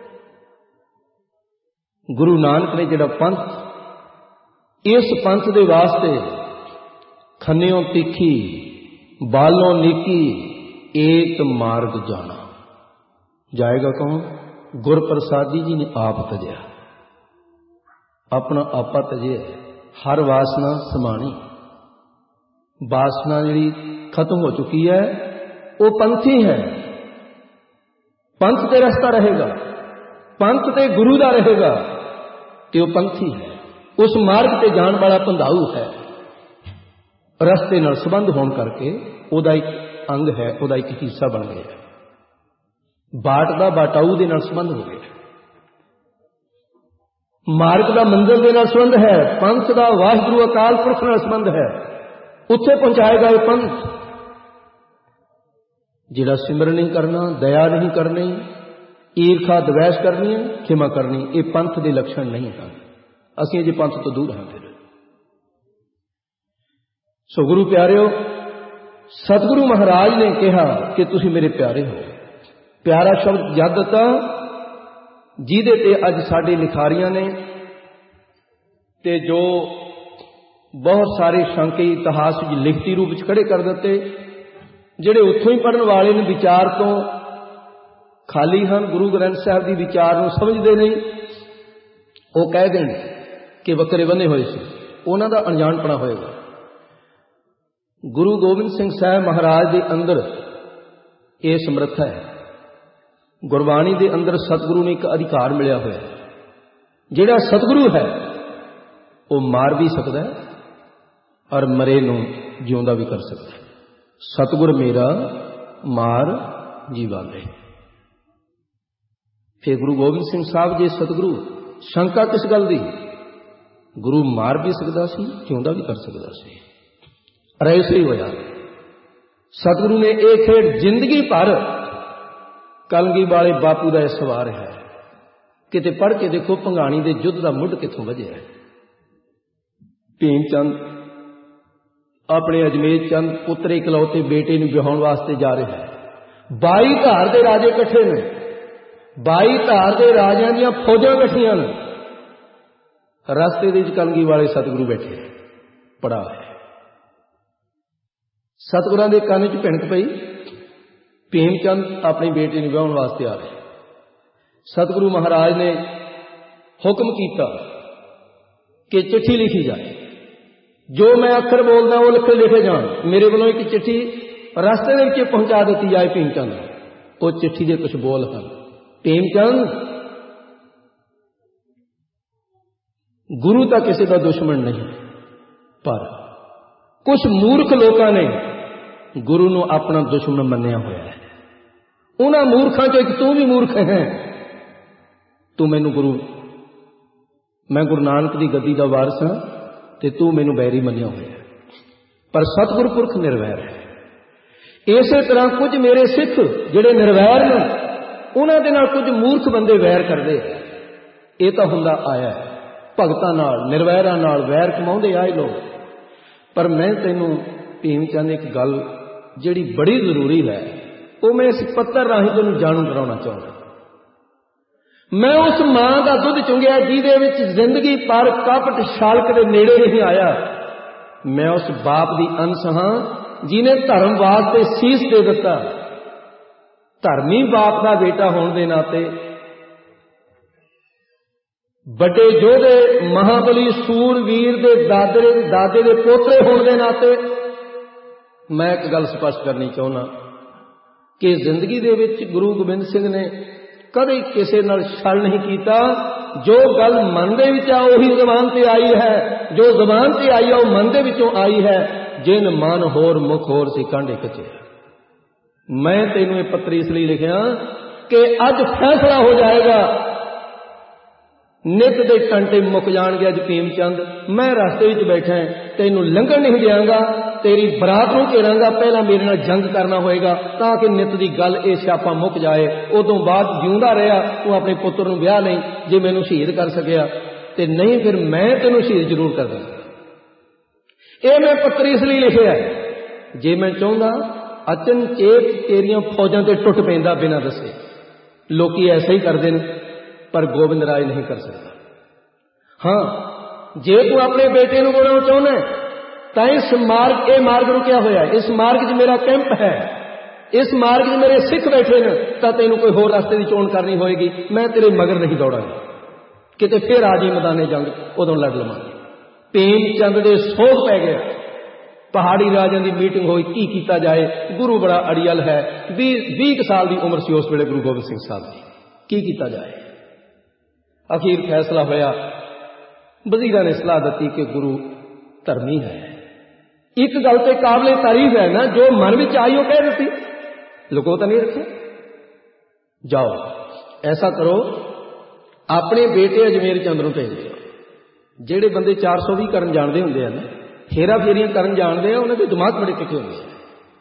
ਗੁਰੂ ਨਾਨਕ ਨੇ ਜਿਹੜਾ ਪੰਥ, ਇਸ ਪੰਥ ਦੇ ਵਾਸਤੇ ਖੰਨਿਓ ਤਿੱਖੀ ਬਾਲੋਂ ਨੀਕੀ ਏਕ ਮਾਰਗ ਜਾਣਾ। ਜਾਏਗਾ ਕੌਣ? ਗੁਰਪ੍ਰਸਾਦੀ ਜੀ ਨੇ ਆਪ ਤਜਿਆ, ਆਪਣਾ ਆਪਾ ਤਜਿਆ। ਹਰ ਵਾਸਨਾ ਸਮਾਣੀ, ਵਾਸਨਾ ਜਿਹੜੀ ਖਤਮ ਹੋ ਚੁੱਕੀ ਹੈ, ਉਹ ਪੰਥੀ ਹੈ। ਪੰਥ ਤੇ ਰਸਤਾ ਰਹੇਗਾ, ਪੰਥ ਤੇ ਗੁਰੂ ਦਾ ਰਹੇਗਾ, ਤੇ ਉਹ ਪੰਥੀ ਹੈ। ਉਸ ਮਾਰਗ ਤੇ ਜਾਣ ਵਾਲਾ ਪੰਧਾਊ ਹੈ। ਰਸਤੇ ਨਾਲ ਸੰਬੰਧ ਹੋਣ ਕਰਕੇ ਉਹਦਾ ਇੱਕ ਅੰਗ ਹੈ, ਉਹਦਾ ਇੱਕ ਹਿੱਸਾ ਬਣ ਗਿਆ। ਬਾਟ ਦਾ ਬਾਟਾਊ ਦੇ ਨਾਲ ਸੰਬੰਧ ਹੋ ਗਿਆ। ਮਾਰਗ ਦਾ ਮੰਜ਼ਿਲ ਦੇ ਨਾਲ ਸੰਬੰਧ ਹੈ, ਪੰਥ ਦਾ ਵਾਹਿਗੁਰੂ ਅਕਾਲ ਪੁਰਖ ਨਾਲ ਸੰਬੰਧ ਹੈ। ਉੱਥੇ ਪਹੁੰਚਾਏਗਾ ਇਹ ਪੰਥ। ਜਿਹੜਾ ਸਿਮਰਨ ਨਹੀਂ ਕਰਨਾ, ਦਇਆ ਨਹੀਂ ਕਰਨੀ, ਈਰਖਾ ਦਵੈਸ਼ ਕਰਨੀ, ਖਿਮਾ ਕਰਨੀ, ਇਹ ਪੰਥ ਦੇ ਲੱਛਣ ਨਹੀਂ ਹਨ। ਅਸੀਂ ਅਜੇ ਪੰਥ ਤੋਂ ਦੂਰ ਹਾਂ। ਫਿਰ ਸੋ ਗੁਰੂ ਪਿਆਰਿਓ, ਸਤਿਗੁਰੂ ਮਹਾਰਾਜ ਨੇ ਕਿਹਾ ਕਿ ਤੁਸੀਂ ਮੇਰੇ ਪਿਆਰੇ ਹੋ। ਪਿਆਰਾ ਸ਼ਬਦ ਜਦ ਦਿੱਤਾ, ਜਿਹਦੇ ਤੇ ਅੱਜ ਸਾਡੇ ਲਿਖਾਰੀਆਂ ਨੇ ਤੇ ਜੋ ਬਹੁਤ ਸਾਰੇ ਸ਼ੰਕੇ ਇਤਿਹਾਸ ਵਿੱਚ ਲਿਖਤੀ ਰੂਪ ਵਿੱਚ ਖੜੇ ਕਰ ਦਿੱਤੇ। ਜਿਹੜੇ ਉੱਥੋਂ ਹੀ ਪੜ੍ਹਨ ਵਾਲੇ ਨੇ ਵਿਚਾਰ ਤੋਂ ਖਾਲੀ ਹਨ, ਗੁਰੂ ਗ੍ਰੰਥ ਸਾਹਿਬ ਦੀ ਵਿਚਾਰ ਨੂੰ ਸਮਝਦੇ ਨਹੀਂ, ਉਹ ਕਹਿ ਦੇਣ ਕਿ ਵੱਖਰੇ ਬੰਨੇ ਹੋਏ ਸੀ, ਉਹਨਾਂ ਦਾ ਅਣਜਾਣਪਣਾ ਹੋਏਗਾ। ਗੁਰੂ ਗੋਬਿੰਦ ਸਿੰਘ ਸਾਹਿਬ ਮਹਾਰਾਜ ਦੇ ਅੰਦਰ ਇਹ ਸਮਰੱਥਾ ਹੈ। ਗੁਰਬਾਣੀ ਦੇ ਅੰਦਰ ਸਤਿਗੁਰੂ ਨੂੰ ਇੱਕ ਅਧਿਕਾਰ ਮਿਲਿਆ ਹੋਇਆ ਹੈ। ਜਿਹੜਾ ਸਤਿਗੁਰੂ ਹੈ ਉਹ ਮਾਰ ਵੀ ਸਕਦਾ ਹੈ ਔਰ ਮਰੇ ਨੂੰ ਜਿਉਂਦਾ ਵੀ ਕਰ ਸਕਦਾ ਹੈ। ਸਤਿਗੁਰ ਮੇਰਾ ਮਾਰ ਜੀਵਾਲੇ। ਫਿਰ ਗੁਰੂ ਗੋਬਿੰਦ ਸਿੰਘ ਸਾਹਿਬ ਜੇ ਸਤਿਗੁਰੂ, ਸ਼ੰਕਾ ਕਿਸ ਗੱਲ ਦੀ? ਗੁਰੂ ਮਾਰ ਵੀ ਸਕਦਾ ਸੀ, ਜਿਉਂਦਾ ਵੀ ਕਰ ਸਕਦਾ ਸੀ। ਐਸੇ ਹੀ ਹੋਇਆ। ਸਤਿਗੁਰੂ ਨੇ ਇਹ ਖੇਡ ਜ਼ਿੰਦਗੀ ਭਰ, ਕਲਗੀ ਵਾਲੇ ਬਾਪੂ ਦਾ ਇਹ ਸਵਾਰ ਹੈ। ਕਿਤੇ ਪੜ੍ਹ ਕੇ ਦੇਖੋ, ਭੰਗਾਣੀ ਦੇ ਯੁੱਧ ਦਾ ਮੁੱਢ ਕਿੱਥੋਂ ਵਧਿਆ। ਭੀਮ ਚੰਦ ਆਪਣੇ ਅਜਮੇਰ ਚੰਦ ਪੁੱਤਰੇ ਇਕਲੌਤੇ ਬੇਟੇ ਨੂੰ ਵਿਆਹੁਣ ਵਾਸਤੇ ਜਾ ਰਿਹਾ ਹੈ। 22 ਧਾਰ ਦੇ ਰਾਜੇ ਇਕੱਠੇ ਨੇ, 22 ਧਾਰ ਦੇ ਰਾਜਿਆਂ ਦੀਆਂ ਫੌਜਾਂ ਇਕੱਠੀਆਂ ਨੇ। ਰਸਤੇ ਦੇ ਵਿੱਚ ਕਲਗੀ ਵਾਲੇ ਸਤਿਗੁਰੂ ਬੈਠੇ, ਪੜਾ ਹੈ। ਸਤਿਗੁਰਾਂ ਦੇ ਕੰਨ 'ਚ ਭਿਣਕ ਪਈ। ਭੀਮ ਚੰਦ ਆਪਣੀ ਬੇਟੀ ਨੂੰ ਵਿਆਹੁਣ ਵਾਸਤੇ ਆ ਰਹੇ। ਸਤਿਗੁਰੂ ਮਹਾਰਾਜ ਨੇ ਹੁਕਮ ਕੀਤਾ ਕਿ ਚਿੱਠੀ ਲਿਖੀ ਜਾਏ। ਜੋ ਮੈਂ ਅੱਖਰ ਬੋਲਦਾ ਉਹ ਲਿਖੇ ਜਾਣ। ਮੇਰੇ ਵੱਲੋਂ ਇੱਕ ਚਿੱਠੀ ਰਸਤੇ ਦੇ ਵਿੱਚ ਪਹੁੰਚਾ ਦਿੱਤੀ ਜਾਏ ਭੀਮ ਚੰਦ। ਉਹ ਚਿੱਠੀ ਦੇ ਕੁਝ ਬੋਲ ਹਨ। ਭੀਮ ਚੰਦ, ਗੁਰੂ ਤਾਂ ਕਿਸੇ ਦਾ ਦੁਸ਼ਮਣ ਨਹੀਂ, ਪਰ ਕੁਝ ਮੂਰਖ ਲੋਕਾਂ ਨੇ ਗੁਰੂ ਨੂੰ ਆਪਣਾ ਦੁਸ਼ਮਣ ਮੰਨਿਆ ਹੋਇਆ ਹੈ। ਉਹਨਾਂ ਮੂਰਖਾਂ ਚੋਂ ਇੱਕ ਤੂੰ ਵੀ ਮੂਰਖ ਹੈ। ਤੂੰ ਮੈਨੂੰ ਮੈਂ ਗੁਰੂ ਨਾਨਕ ਦੀ ਗੱਦੀ ਦਾ ਵਾਰਸ ਹਾਂ ਤੇ ਤੂੰ ਮੈਨੂੰ ਬੈਰੀ ਮੰਨਿਆ ਹੋਇਆ। ਪਰ ਸਤਿਗੁਰ ਪੁਰਖ ਨਿਰਵੈਰ ਹੈ। ਇਸੇ ਤਰ੍ਹਾਂ ਕੁਝ ਮੇਰੇ ਸਿੱਖ ਜਿਹੜੇ ਨਿਰਵੈਰ ਨੇ, ਉਹਨਾਂ ਦੇ ਨਾਲ ਕੁਝ ਮੂਰਖ ਬੰਦੇ ਵੈਰ ਕਰਦੇ। ਇਹ ਤਾਂ ਹੁੰਦਾ ਆਇਆ ਭਗਤਾਂ ਨਾਲ, ਨਿਰਵੈਰਾਂ ਨਾਲ ਵੈਰ ਕਮਾਉਂਦੇ ਆਏ ਲੋਕ। ਪਰ ਮੈਂ ਤੈਨੂੰ ਭੀਮ ਚੰਦ ਇੱਕ ਗੱਲ ਜਿਹੜੀ ਬੜੀ ਜ਼ਰੂਰੀ ਹੈ, ਉਹ ਮੈਂ ਇਸ ਪੱਤਰ ਰਾਹੀਂ ਤੈਨੂੰ ਜਾਣੂ ਕਰਾਉਣਾ ਚਾਹੁੰਦਾ। ਮੈਂ ਉਸ ਮਾਂ ਦਾ ਦੁੱਧ ਚੁੰਗਿਆ ਜਿਹਦੇ ਵਿੱਚ ਜ਼ਿੰਦਗੀ ਪਰ ਕਪਟ ਛਾਲਕ ਦੇ ਨੇੜੇ ਨਹੀਂ ਆਇਆ। ਮੈਂ ਉਸ ਬਾਪ ਦੀ ਅੰਸ਼ ਹਾਂ ਜਿਹਨੇ ਧਰਮ ਵਾਸਤੇ ਸੀਸ ਦੇ ਦਿੱਤਾ। ਧਰਮੀ ਬਾਪ ਦਾ ਬੇਟਾ ਹੋਣ ਦੇ ਨਾਤੇ, ਵੱਡੇ ਯੋਧੇ ਮਹਾਬਲੀ ਸੂਰਵੀਰ ਦੇ ਦਾਦੇ ਦੇ ਪੋਤਰੇ ਹੋਣ ਦੇ ਨਾਤੇ ਮੈਂ ਇੱਕ ਗੱਲ ਸਪਸ਼ਟ ਕਰਨੀ ਚਾਹੁੰਦਾ ਕਿ ਜ਼ਿੰਦਗੀ ਦੇ ਵਿੱਚ ਗੁਰੂ ਗੋਬਿੰਦ ਸਿੰਘ ਨੇ ਕਦੇ ਕਿਸੇ ਨਾਲ ਛਲ ਨਹੀਂ ਕੀਤਾ। ਜੋ ਗੱਲ ਮਨ ਦੇ ਵਿੱਚ ਆ ਉਹੀ ਜ਼ਬਾਨ ਤੇ ਆਈ ਹੈ, ਜੋ ਜ਼ਬਾਨ ਤੇ ਆਈ ਆ ਉਹ ਮਨ ਦੇ ਵਿੱਚੋਂ ਆਈ ਹੈ। ਜਿਨ ਮਨ ਹੋਰ ਮੁਖ ਹੋਰ ਸੀ ਕੰਢ ਇੱਕ ਚ। ਮੈਂ ਤੈਨੂੰ ਇਹ ਪੱਤਰ ਇਸ ਲਈ ਲਿਖਿਆ ਕਿ ਅੱਜ ਫੈਸਲਾ ਹੋ ਜਾਏਗਾ। ਨਿੱਤ ਦੇ ਕੰਟੇ ਮੁੱਕ ਜਾਣਗੇ। ਅੱਜ ਭੀਮ ਚੰਦ ਮੈਂ ਰਸਤੇ ਵਿੱਚ ਬੈਠਾ, ਤੈਨੂੰ ਲੰਘਣ ਨਹੀਂ ਦਿਆਂਗਾ, ਤੇਰੀ ਬਰਾਤ ਨੂੰ ਘੇਰਾਂਗਾ। ਪਹਿਲਾਂ ਮੇਰੇ ਨਾਲ ਜੰਗ ਕਰਨਾ ਹੋਏਗਾ ਤਾਂ ਕਿ ਨਿੱਤ ਦੀ ਗੱਲ ਇਹ ਸਿਆਪਾ ਮੁੱਕ ਜਾਏ। ਉਦੋਂ ਬਾਅਦ ਜਿਉਂਦਾ ਰਿਹਾ ਤੂੰ ਆਪਣੇ ਪੁੱਤਰ ਨੂੰ ਵਿਆਹ ਲਈ, ਜੇ ਮੈਨੂੰ ਸ਼ਹੀਦ ਕਰ ਸਕਿਆ, ਤੇ ਨਹੀਂ ਫਿਰ ਮੈਂ ਤੈਨੂੰ ਸ਼ਹੀਦ ਜ਼ਰੂਰ ਕਰ ਦਾਂਗਾ। ਇਹ ਮੈਂ ਪੱਤਰ ਇਸ ਲਈ ਲਿਖਿਆ, ਜੇ ਮੈਂ ਚਾਹੁੰਦਾ ਅਚਨਚੇਤ ਤੇਰੀਆਂ ਫੌਜਾਂ ਤੇ ਟੁੱਟ ਪੈਂਦਾ ਬਿਨਾਂ ਦੱਸੇ। ਲੋਕੀ ਐਸਾ ਹੀ ਕਰਦੇ ਨੇ, ਪਰ ਗੋਬਿੰਦ ਰਾਏ ਨਹੀਂ ਕਰ ਸਕਦਾ। ਹਾਂ, ਜੇ ਤੂੰ ਆਪਣੇ ਬੇਟੇ ਨੂੰ ਬਣਾਉਣਾ ਚਾਹੁੰਦਾ ਤਾਂ ਇਸ ਮਾਰਗ, ਇਹ ਮਾਰਗ ਰੁਕਿਆ ਹੋਇਆ, ਇਸ ਮਾਰਗ 'ਚ ਮੇਰਾ ਕੈਂਪ ਹੈ, ਇਸ ਮਾਰਗ 'ਚ ਮੇਰੇ ਸਿੱਖ ਬੈਠੇ ਨੇ, ਤਾਂ ਤੈਨੂੰ ਕੋਈ ਹੋਰ ਰਸਤੇ ਦੀ ਚੋਣ ਕਰਨੀ ਹੋਏਗੀ। ਮੈਂ ਤੇਰੇ ਮਗਰ ਨਹੀਂ ਦੌੜਾਂਗਾ। ਕਿਤੇ ਫਿਰ ਆ ਜੀ ਮੈਦਾਨੇ ਜੰਗ, ਉਦੋਂ ਲੜ ਲਵਾਂਗੇ। ਭੀਮ ਚੰਦ ਦੇ ਸੋਗ ਪੈ ਗਿਆ। ਪਹਾੜੀ ਰਾਜਿਆਂ ਦੀ ਮੀਟਿੰਗ ਹੋਈ, ਕੀ ਕੀਤਾ ਜਾਏ। ਗੁਰੂ ਬੜਾ ਅੜੀਅਲ ਹੈ, 20 ਸਾਲ ਦੀ ਉਮਰ ਸੀ ਉਸ ਵੇਲੇ ਗੁਰੂ ਗੋਬਿੰਦ ਸਿੰਘ ਸਾਹਿਬ ਦੀ। ਕੀ ਕੀਤਾ ਜਾਏ। ਅਖੀਰ ਫੈਸਲਾ ਹੋਇਆ। ਵਜ਼ੀਰਾਂ ਨੇ ਸਲਾਹ ਦਿੱਤੀ ਕਿ ਗੁਰੂ ਧਰਮੀ ਹੈ। ਇੱਕ ਗੱਲ ਤੇ ਕਾਬਲੇ ਤਾਰੀਫ ਹੈ ਨਾ, ਜੋ ਮਨ ਵਿੱਚ ਆਈ ਉਹ ਕਹਿ ਦਿੱਤੀ, ਲੁਕੋ ਤਾਂ ਨਹੀਂ ਰੱਖਿਆ। ਜਾਓ ਐਸਾ ਕਰੋ, ਆਪਣੇ ਬੇਟੇ ਅਜਮੇਰ ਚੰਦ ਨੂੰ ਭੇਜ ਦਿਓ। ਜਿਹੜੇ ਬੰਦੇ 420 ਕਰਨ ਜਾਣਦੇ ਹੁੰਦੇ ਆ ਨਾ, ਹੇਰਾ ਫੇਰੀਆਂ ਕਰਨ ਜਾਣਦੇ ਆ, ਉਹਨਾਂ ਦੇ ਦਿਮਾਗ ਬੜੇ ਤਿੱਖੇ ਹੁੰਦੇ ਆ।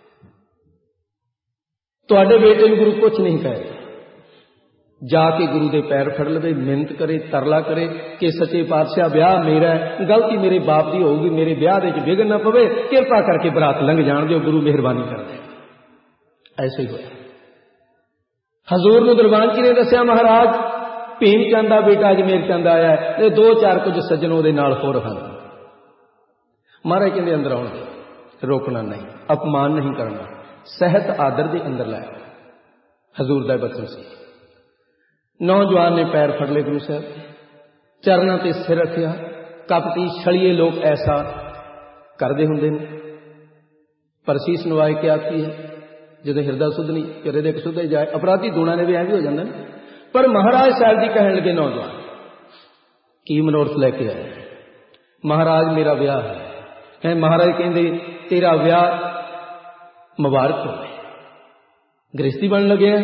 ਤੁਹਾਡੇ ਬੇਟੇ ਨੂੰ ਗੁਰੂ ਕੁਛ ਨਹੀਂ ਕਹੇਗਾ। ਜਾ ਕੇ ਗੁਰੂ ਦੇ ਪੈਰ ਫੜ ਲਵੇ, ਮਿਹਨਤ ਕਰੇ, ਤਰਲਾ ਕਰੇ ਕਿ ਸੱਚੇ ਪਾਤਸ਼ਾਹ ਵਿਆਹ ਮੇਰਾ ਹੈ, ਗਲਤੀ ਮੇਰੇ ਬਾਪ ਦੀ ਹੋਊਗੀ, ਮੇਰੇ ਵਿਆਹ ਦੇ ਵਿੱਚ ਵਿਘਨ ਨਾ ਪਵੇ, ਕਿਰਪਾ ਕਰਕੇ ਬਰਾਤ ਲੰਘ ਜਾਣ ਦਿਓ, ਗੁਰੂ ਮਿਹਰਬਾਨੀ ਕਰ ਦੇ। ਐਸਾ ਹੀ ਹੋਇਆ। ਹਜ਼ੂਰ ਨੂੰ ਦਰਬਾਨ ਜੀ ਨੇ ਦੱਸਿਆ, ਮਹਾਰਾਜ ਭੀਮ ਚੰਦ ਦਾ ਬੇਟਾ ਅਜਮੇਰ ਚੰਦ ਆਇਆ ਤੇ 2-4 ਕੁਝ ਸੱਜਣ ਉਹਦੇ ਨਾਲ ਹੋਰ ਹਨ। ਮਹਾਰਾਜ ਕਹਿੰਦੇ ਅੰਦਰ ਆਉਣਗੇ, ਰੋਕਣਾ ਨਹੀਂ, ਅਪਮਾਨ ਨਹੀਂ ਕਰਨਾ, ਸਹਿਤ ਆਦਰ ਦੇ ਅੰਦਰ ਲੈ। ਹਜ਼ੂਰ ਦਾ ਬਚਨ ਸੀ। ਨੌਜਵਾਨ ਨੇ ਪੈਰ ਫੜ ਲਏ ਗੁਰੂ ਸਾਹਿਬ, ਚਰਨਾਂ ਤੇ ਸਿਰ ਰੱਖਿਆ। ਕਪਟੀ ਛਲੀਏ ਲੋਕ ਐਸਾ ਕਰਦੇ ਹੁੰਦੇ ਨੇ, ਪਰ ਸੀਸ ਨਵਾਏ ਕਿਆ ਕੀ ਹੈ। ਜਦੋਂ ਹਿਰਦਾ ਸੁਧ ਨਹੀਂ, ਹਿਰਦੇ ਦੇ ਸੁਧੇ ਜਾਏ। ਅਪਰਾਧੀ ਦੂਣਾ ਨੇ ਵੀ ਐਂ ਵੀ ਹੋ ਜਾਂਦਾ ਨੇ। ਪਰ ਮਹਾਰਾਜ ਸਾਹਿਬ ਜੀ ਕਹਿਣ ਲੱਗੇ, ਨੌਜਵਾਨ ਕੀ ਮਨੋਰਥ ਲੈ ਕੇ ਆਏ। ਮਹਾਰਾਜ ਮੇਰਾ ਵਿਆਹ ਹੈ। ਮਹਾਰਾਜ ਕਹਿੰਦੇ ਤੇਰਾ ਵਿਆਹ ਮੁਬਾਰਕ ਹੋਵੇ। ਗ੍ਰਸਤੀ ਬਣਨ ਲੱਗਿਆ,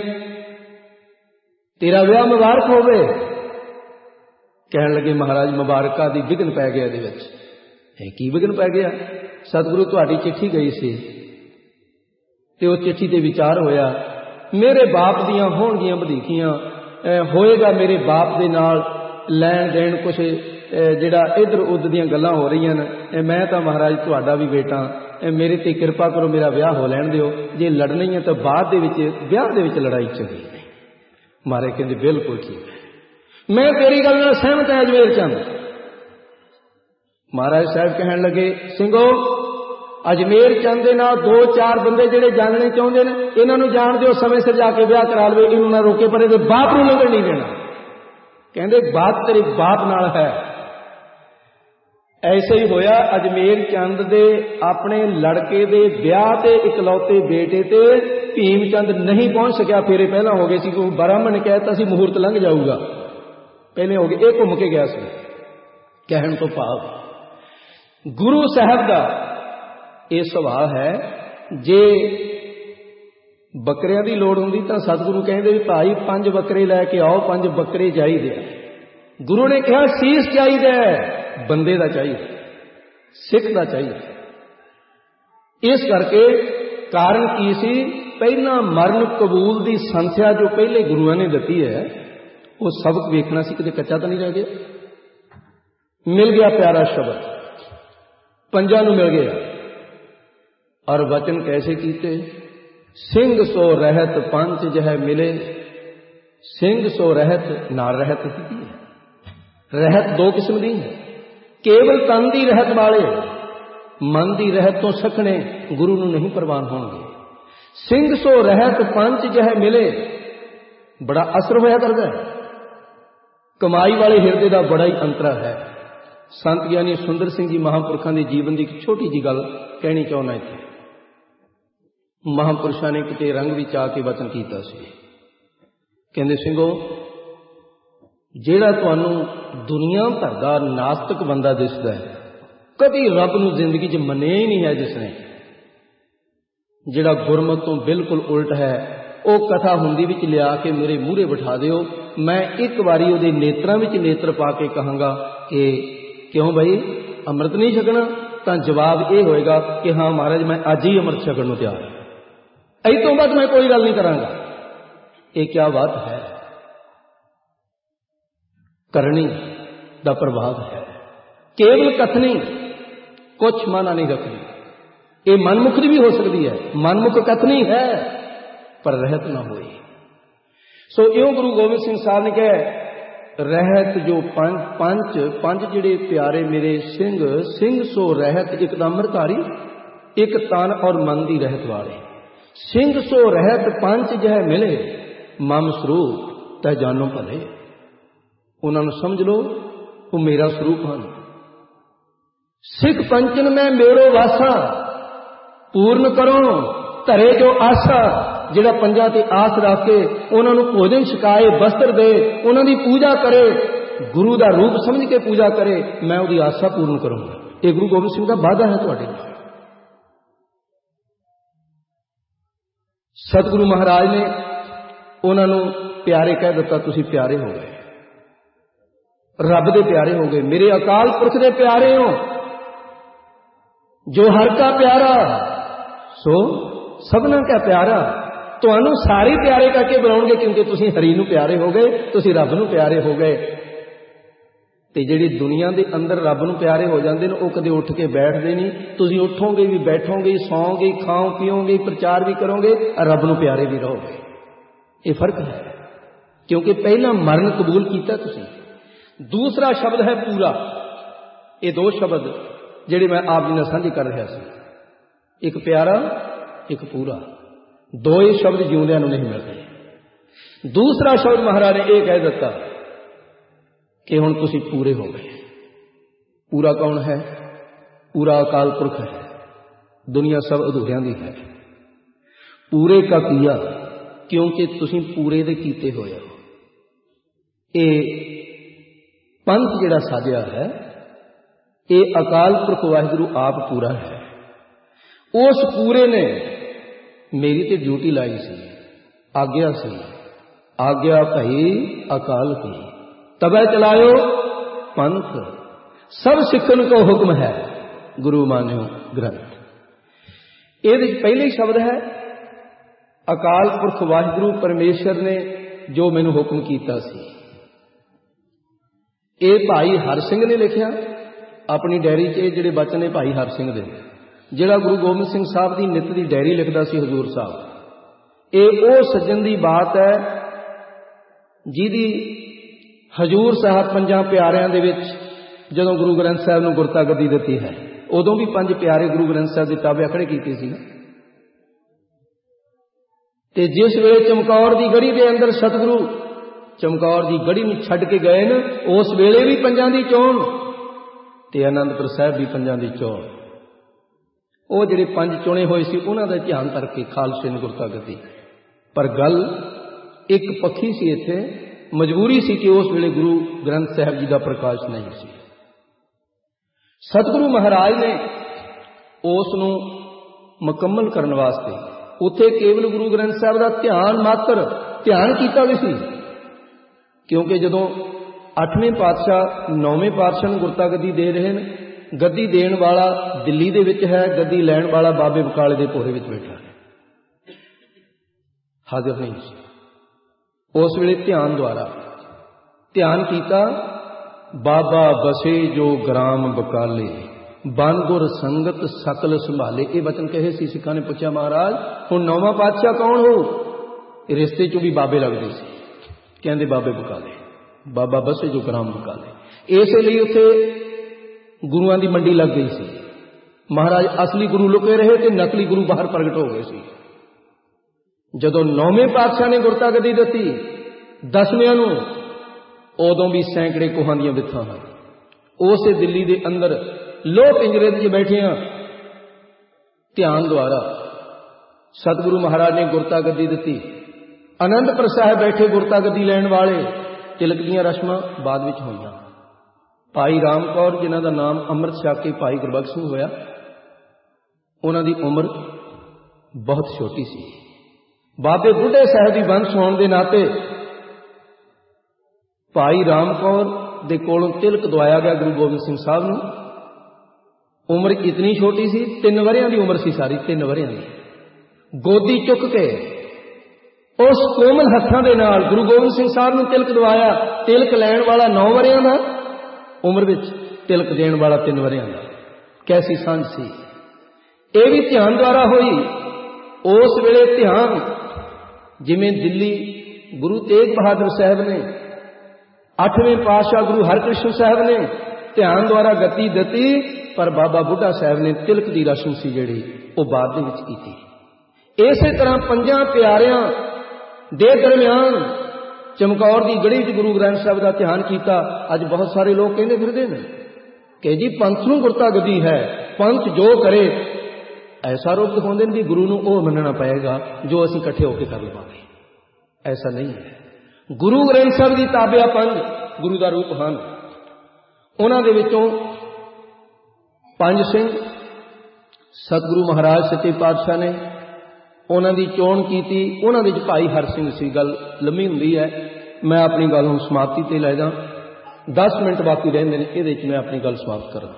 ਤੇਰਾ ਵਿਆਹ ਮੁਬਾਰਕ ਹੋਵੇ। ਕਹਿਣ ਲੱਗੇ ਮਹਾਰਾਜ ਮੁਬਾਰਕਾਂ ਦੀ ਵਿਘਨ ਪੈ ਗਿਆ ਇਹਦੇ ਵਿੱਚ। ਇਹ ਕੀ ਵਿਘਨ ਪੈ ਗਿਆ। ਸਤਿਗੁਰੂ ਤੁਹਾਡੀ ਚਿੱਠੀ ਗਈ ਸੀ ਤੇ ਉਹ ਚਿੱਠੀ ਤੇ ਵਿਚਾਰ ਹੋਇਆ, ਮੇਰੇ ਬਾਪ ਦੀਆਂ ਹੋਣਗੀਆਂ ਵਧੀਕੀਆਂ, ਹੋਏਗਾ ਮੇਰੇ ਬਾਪ ਦੇ ਨਾਲ ਲੈਣ ਦੇਣ, ਕੁਛ ਜਿਹੜਾ ਇੱਧਰ ਉੱਧਰ ਦੀਆਂ ਗੱਲਾਂ ਹੋ ਰਹੀਆਂ ਨੇ। ਮੈਂ ਤਾਂ ਮਹਾਰਾਜ ਤੁਹਾਡਾ ਵੀ ਬੇਟਾ, ਮੇਰੇ ਤੇ ਕਿਰਪਾ ਕਰੋ, ਮੇਰਾ ਵਿਆਹ ਹੋ ਲੈਣ ਦਿਓ। ਜੇ ਲੜਨੀ ਹੈ ਤਾਂ ਬਾਅਦ ਦੇ ਵਿੱਚ, ਵਿਆਹ ਦੇ ਵਿੱਚ ਲੜਾਈ ਚੰਗੀ ਨਹੀਂ। ਮਹਾਰਾਜ ਕਹਿੰਦੇ ਬਿਲਕੁਲ ਠੀਕ ਹੈ, ਮੈਂ ਤੇਰੀ ਗੱਲ ਨਾਲ ਸਹਿਮਤ ਹਾਂ ਅਜਮੇਰ ਚੰਦ। ਮਹਾਰਾਜ ਸਾਹਿਬ ਕਹਿਣ ਲੱਗੇ, ਸਿੰਘੋ ਅਜਮੇਰ ਚੰਦ ਦੇ ਨਾਲ 2-4 ਬੰਦੇ ਜਿਹੜੇ ਜਾਣਨੇ ਚਾਹੁੰਦੇ ਨੇ, ਇਹਨਾਂ ਨੂੰ ਜਾਣ ਦਿਓ, ਸਮੇਂ ਸਿਰ ਜਾ ਕੇ ਵਿਆਹ ਕਰਾ ਲਵੇ। ਇਹਨੂੰ ਨਾ ਰੋਕੇ, ਪਰ ਇਹਦੇ ਬਾਪ ਨੂੰ ਲੰਘਣ ਨਹੀਂ ਦੇਣਾ। ਕਹਿੰਦੇ ਬਾਤ ਤੇਰੇ ਬਾਪ ਨਾਲ ਹੈ। ਐਸੇ ਹੀ ਹੋਇਆ। ਅਜਮੇਰ ਚੰਦ ਦੇ ਆਪਣੇ ਲੜਕੇ ਦੇ ਵਿਆਹ ਤੇ ਇਕਲੌਤੇ ਬੇਟੇ ਤੇ ਭੀਮ ਚੰਦ ਨਹੀਂ ਪਹੁੰਚ ਸਕਿਆ। ਫੇਰੇ ਪਹਿਲਾਂ ਹੋ ਗਏ ਸੀ, ਕਿਉਂਕਿ ਬ੍ਰਾਹਮਣ ਨੇ ਕਹਿਤਾ ਸੀ ਮਹੂਰਤ ਲੰਘ ਜਾਊਗਾ, ਪਹਿਲੇ ਹੋ ਗਏ। ਇਹ ਘੁੰਮ ਕੇ ਗਿਆ ਸੀ। ਕਹਿਣ ਤੋਂ ਭਾਵ ਗੁਰੂ ਸਾਹਿਬ ਦਾ ਇਹ ਸੁਭਾਅ ਹੈ, ਜੇ ਬੱਕਰਿਆਂ ਦੀ ਲੋੜ ਹੁੰਦੀ ਤਾਂ ਸਤਿਗੁਰੂ ਕਹਿੰਦੇ ਵੀ ਭਾਈ 5 ਬੱਕਰੇ ਲੈ ਕੇ ਆਓ, 5 ਬੱਕਰੇ ਚਾਹੀਦੇ ਆ। ਗੁਰੂ ਨੇ ਕਿਹਾ ਸੀਸ ਚਾਹੀਦਾ, ਬੰਦੇ ਦਾ ਚਾਹੀਦਾ, ਸਿੱਖ ਦਾ ਚਾਹੀਦਾ। ਇਸ ਕਰਕੇ ਕਾਰਨ ਕੀ ਸੀ, ਪਹਿਲਾਂ ਮਰਨ ਕਬੂਲ ਦੀ ਸੰਥਿਆ ਜੋ ਪਹਿਲੇ ਗੁਰੂਆਂ ਨੇ ਦਿੱਤੀ ਹੈ, वो सबक वेखना सी, किते कच्चा तो नहीं रह गया। मिल गया प्यारा शब्द, पंजां नूं मिल गया। और वचन कैसे कीते, सिंह सो रहत पंच जह मिले, सिंह सो रहत नाल रहत की है। रहत दो किस्म दी है, केवल तन की रहत वाले मन की रहत तो सखने गुरु नूं नहीं प्रवान होंगे। सिंह सो रहत पंच जह मिले, बड़ा असर होया करता है। कमाई वाले हिरदे का बड़ा ही अंतरा है। संत ज्ञानी सुंदर सिंह जी महापुरखों के जीवन की एक छोटी जी गल कहनी चाहना। इत्थे महापुरुषों ने किते रंग विच आके वचन कीता सी, कहंदे सिंघो जिहड़ा तुहानूं दुनिया भर दा नास्तिक बंदा दिसदा है, कभी रब नूं जिंदगी च मन्निया ही नहीं है जिसने, जिहड़ा गुरमत तो बिल्कुल उल्ट है, वो कथा हुंदी विच लिया के मेरे मूहरे बिठा दिओ, मैं एक बारी उहदे नेत्रां विच नेत्र पा के कहांगा कि क्यों भाई अमृत नहीं छकना, तां जवाब ये होएगा कि हाँ महाराज मैं अज ही अमृत छकण नूं तैयार हां, इस तो बाद मैं कोई गल नहीं करांगा। ये क्या बात है, करनी दा प्रभाव है, केवल कथनी, कुछ माना नहीं रखनी। ये मनमुखी भी हो सकती है, मनमुख कथनी है पर रहत ना होए। सो इं गुरु गोबिंद सिंह साहब ने कहा रहत जो पंच पंच जिहड़े प्यारे मेरे सिंह, सिंह सो रहत एक अमृतधारी, एक तन और मन की रहत वाले। सिंह सो रहत पंच जह मिले, मम स्वरूप तह जानो भले। उन्होंने समझ लो वो मेरा स्वरूप हैं। सिख पंचन में मेरो वासा, पूर्ण करो धरे जो आसा। जिहड़ा पंजां ते आस रख के उन्होंने भोजन छकाए, वस्त्र दे, उन्होंने पूजा करे, गुरु का रूप समझ के पूजा करे, मैं उसकी आशा पूर्ण करूंगा। ये गुरु गोबिंद सिंह का वादा है तुहाडे नाल। सतगुरु महाराज ने उन्होंने प्यारे कह दिता, तुसीं प्यारे हो गए, रब दे प्यारे हो गए, मेरे अकाल पुरख दे प्यारे हो। जो हर का प्यारा सो सबना का प्यारा। तुहानू सारे प्यारे करके बुलाउणगे, क्योंकि तुसीं हरी नूं प्यारे हो गए, तुसीं रब नूं प्यारे हो गए। ते जिहड़ी दुनिया के अंदर रब नूं प्यारे हो जाते हैं, वो कदे उठ के बैठते नहीं। तुसीं उठोगे भी, बैठोगे, सौंगे, खाओ पियोगे, प्रचार भी करोगे, रब नूं प्यारे भी रहोगे। ये फर्क है, क्योंकि पहला मरण कबूल किया तुसीं। दूसरा शब्द है पूरा। ये दो शब्द जिहड़े मैं आप जी नाल साझे कर रहा सी, एक प्यारा एक पूरा, दो ही शब्द जिउंदियां नूं नहीं मिलते। दूसरा शब्द महाराज ने यह कह दिता कि हुण तुसीं पूरे हो गए। पूरा कौन है? पूरा अकाल पुरख है, दुनिया सब अधूरियां दी है। पूरे का किया क्योंकि तुसीं पूरे दे कीते होए हो। ये पंथ जिहड़ा साजिया है, ये अकाल पुरख वाहिगुरू आप पूरा है। उस पूरे ने मेरी ते ड्यूटी लाई सी, आग्या सी, आग्या भई अकाल की, तबै चलायो पंथ, सब सिखन को हुक्म है, गुरु मान्यो ग्रंथ। ये पहले शब्द है अकाल पुरख वाहिगुरू परमेश्वर ने जो मैनू हुक्म किया सी। ये भाई हर सिंह ने लिखिया अपनी डायरी च, जिहड़े बचन ने भाई हर सिंह दे, जिहड़ा गुरु गोबिंद सिंह साहब की नित की डायरी लिखता सी हजूर साहब। ये वो सज्जन की बात है जिहदी हजूर साहब पंजां प्यारियां दे विच जदों गुरु ग्रंथ साहब नूं गुरता गद्दी दित्ती है, उदों भी पंज प्यारे गुरु ग्रंथ साहब के ताबे खड़े कीते सी। ते जिस वेले चमकौर की गढ़ी के अंदर सतगुरु चमकौर की गढ़ी में छड्ड के गए न, उस वेले भी पंजां दी चोण ते आनंदपुर साहब भी पंजां दी चोण। वो जिहड़े पंज चुने हुए सी उन्हां दा ध्यान करके खालसे ने गुरता गद्दी। पर गल एक पक्षी सी, इत्थे मजबूरी सी कि उस वेले गुरु ग्रंथ साहब जी का प्रकाश नहीं सी। सतगुरु महाराज ने उस नूं मुकम्मल करने वास्ते उत्थे केवल गुरु ग्रंथ साहब का ध्यान मात्र ध्यान किया भी सी, क्योंकि जदों 8वें पातशाह 9वें पातशाह नूं गुरता गद्दी दे रहे हैं, गद्दी देण वाला दिल्ली दे विच है, गद्दी लैण वाला बाबे बकाले दे भोरे विच बैठा है, हाजिर नहीं सी। उस वेले ध्यान द्वारा ਧਿਆਨ ਕੀਤਾ, ਬਾਬਾ ਬਸੇ ਜੋ ਗ੍ਰਾਮ ਬਕਾਲੇ, ਬਨ ਗੁਰ ਸੰਗਤ ਸਕਲ ਸੰਭਾਲੇ। ਇਹ ਵਚਨ ਕਹੇ ਸੀ। ਸਿੱਖਾਂ ਨੇ ਪੁੱਛਿਆ, ਮਹਾਰਾਜ ਹੁਣ ਨੌਵਾਂ ਪਾਤਸ਼ਾਹ ਕੌਣ ਹੋ? ਰਿਸ਼ਤੇ ਚੋਂ ਵੀ ਬਾਬੇ ਲੱਗਦੇ ਸੀ। ਕਹਿੰਦੇ ਬਾਬੇ ਬਕਾਲੇ, ਬਾਬਾ ਬਸੇ ਜੋ ਗ੍ਰਾਮ ਬਕਾਲੇ। ਇਸੇ ਲਈ ਉੱਥੇ ਗੁਰੂਆਂ ਦੀ ਮੰਡੀ ਲੱਗ ਗਈ ਸੀ। ਮਹਾਰਾਜ ਅਸਲੀ ਗੁਰੂ ਲੁਕੇ ਰਹੇ ਤੇ ਨਕਲੀ ਗੁਰੂ ਬਾਹਰ ਪ੍ਰਗਟ ਹੋ ਗਏ ਸੀ। ਜਦੋਂ ਨੌਵੇਂ ਪਾਤਸ਼ਾਹ ਨੇ ਗੁਰਤਾ ਗੱਦੀ ਦਿੱਤੀ 10ਵੇਂ ਨੂੰ, ਉਦੋਂ ਵੀ ਸੈਂਕੜੇ ਕੋਹਾਂ ਦੀਆਂ ਵਿਥਾਂ ਹਨ। ਉਸੇ ਦਿੱਲੀ ਦੇ ਅੰਦਰ ਲੋਹ ਪਿੰਜਰੇ 'ਚ ਬੈਠੇ ਹਾਂ, ਧਿਆਨ ਦੁਆਰਾ ਸਤਿਗੁਰੂ ਮਹਾਰਾਜ ਨੇ ਗੁਰਤਾ ਗੱਦੀ ਦਿੱਤੀ। ਅਨੰਦਪੁਰ ਸਾਹਿਬ ਬੈਠੇ ਗੁਰਤਾ ਗੱਦੀ ਲੈਣ ਵਾਲੇ, ਤਿਲਕ ਦੀਆਂ ਰਸਮਾਂ ਬਾਅਦ ਵਿੱਚ ਹੋਈਆਂ। ਭਾਈ ਰਾਮ ਕੌਰ, ਜਿਨ੍ਹਾਂ ਦਾ ਨਾਮ ਅੰਮ੍ਰਿਤ ਛਕ ਕੇ ਭਾਈ ਗੁਰਬਖਸ਼ ਸਿੰਘ ਹੋਇਆ, ਉਹਨਾਂ ਦੀ ਉਮਰ ਬਹੁਤ ਛੋਟੀ ਸੀ। ਬਾਬੇ ਬੁੱਢੇ ਸਾਹਿਬ ਦੀ ਬੰਸ ਹੋਣ ਦੇ ਨਾਤੇ ਭਾਈ ਰਾਮ ਕੌਰ ਦੇ ਕੋਲੋਂ ਤਿਲਕ ਦਵਾਇਆ ਗਿਆ ਗੁਰੂ ਗੋਬਿੰਦ ਸਿੰਘ ਸਾਹਿਬ ਨੂੰ। ਉਮਰ ਇਤਨੀ ਛੋਟੀ ਸੀ, 3 ਵਰ੍ਹਿਆਂ ਦੀ ਉਮਰ ਸੀ ਸਾਰੀ, 3 ਵਰ੍ਹਿਆਂ ਦੀ। ਗੋਦੀ ਚੁੱਕ ਕੇ ਉਸ ਕੋਮਲ ਹੱਥਾਂ ਦੇ ਨਾਲ ਗੁਰੂ ਗੋਬਿੰਦ ਸਿੰਘ ਸਾਹਿਬ ਨੂੰ ਤਿਲਕ ਦਵਾਇਆ। ਤਿਲਕ ਲੈਣ ਵਾਲਾ 9 ਵਰ੍ਹਿਆਂ ਦਾ, ਉਮਰ ਵਿੱਚ ਤਿਲਕ ਦੇਣ ਵਾਲਾ 3 ਵਰ੍ਹਿਆਂ ਦਾ। ਕੈਸੀ ਸਾਂਝ ਸੀ। ਇਹ ਵੀ ਧਿਆਨ ਦੁਆਰਾ ਹੋਈ। ਉਸ ਵੇਲੇ ਧਿਆਨ, ਜਿਵੇਂ ਦਿੱਲੀ ਗੁਰੂ ਤੇਗ ਬਹਾਦਰ ਸਾਹਿਬ ਨੇ, 8ਵੇਂ ਪਾਤਸ਼ਾਹ ਗੁਰੂ ਹਰਕ੍ਰਿਸ਼ਨ ਸਾਹਿਬ ਨੇ ਧਿਆਨ ਦੁਆਰਾ ਗਤੀ ਦਿੱਤੀ, ਪਰ ਬਾਬਾ ਬੁੱਢਾ ਸਾਹਿਬ ਨੇ ਤਿਲਕ ਦੀ ਰਸਮ ਸੀ ਜਿਹੜੀ, ਉਹ ਬਾਅਦ ਦੇ ਵਿੱਚ ਕੀਤੀ। ਇਸੇ ਤਰ੍ਹਾਂ 5 ਪਿਆਰਿਆਂ ਦੇ ਦਰਮਿਆਨ ਚਮਕੌਰ ਦੀ ਗੜੀ 'ਚ ਗੁਰੂ ਗ੍ਰੰਥ ਸਾਹਿਬ ਦਾ ਧਿਆਨ ਕੀਤਾ। ਅੱਜ ਬਹੁਤ ਸਾਰੇ ਲੋਕ ਕਹਿੰਦੇ ਫਿਰਦੇ ਨੇ ਕਿ ਜੀ ਪੰਥ ਨੂੰ ਗੁਰਤਾ ਗੱਦੀ ਹੈ, ਪੰਥ ਜੋ ਕਰੇ। ਐਸਾ ਰੂਪ ਦਿਖਾਉਂਦੇ ਨੇ ਵੀ ਗੁਰੂ ਨੂੰ ਉਹ ਮੰਨਣਾ ਪਏਗਾ ਜੋ ਅਸੀਂ ਇਕੱਠੇ ਹੋ ਕੇ ਕਰ ਲਵਾਂਗੇ। ਐਸਾ ਨਹੀਂ ਹੈ। ਗੁਰੂ ਗ੍ਰੰਥ ਸਾਹਿਬ ਦੀ ਤਾਬਿਆ 5 ਗੁਰੂ ਦਾ ਰੂਪ ਹਨ। ਉਹਨਾਂ ਦੇ ਵਿੱਚੋਂ 5 ਸਿੰਘ ਸਤਿਗੁਰੂ ਮਹਾਰਾਜ ਸੱਚੇ ਪਾਤਸ਼ਾਹ ਨੇ ਉਹਨਾਂ ਦੀ ਚੋਣ ਕੀਤੀ। ਉਹਨਾਂ ਦੇ ਵਿੱਚ ਭਾਈ ਹਰ ਸਿੰਘ ਸੀ। ਗੱਲ ਲੰਮੀ ਹੁੰਦੀ ਹੈ, ਮੈਂ ਆਪਣੀ ਗੱਲ ਹੁਣ ਸਮਾਪਤੀ ਤੇ ਲੈ ਜਾਂ। 10 ਮਿੰਟ ਬਾਕੀ ਰਹਿੰਦੇ ਨੇ, ਇਹਦੇ ਵਿੱਚ ਮੈਂ ਆਪਣੀ ਗੱਲ ਸਮਾਪਤ ਕਰਾਂ।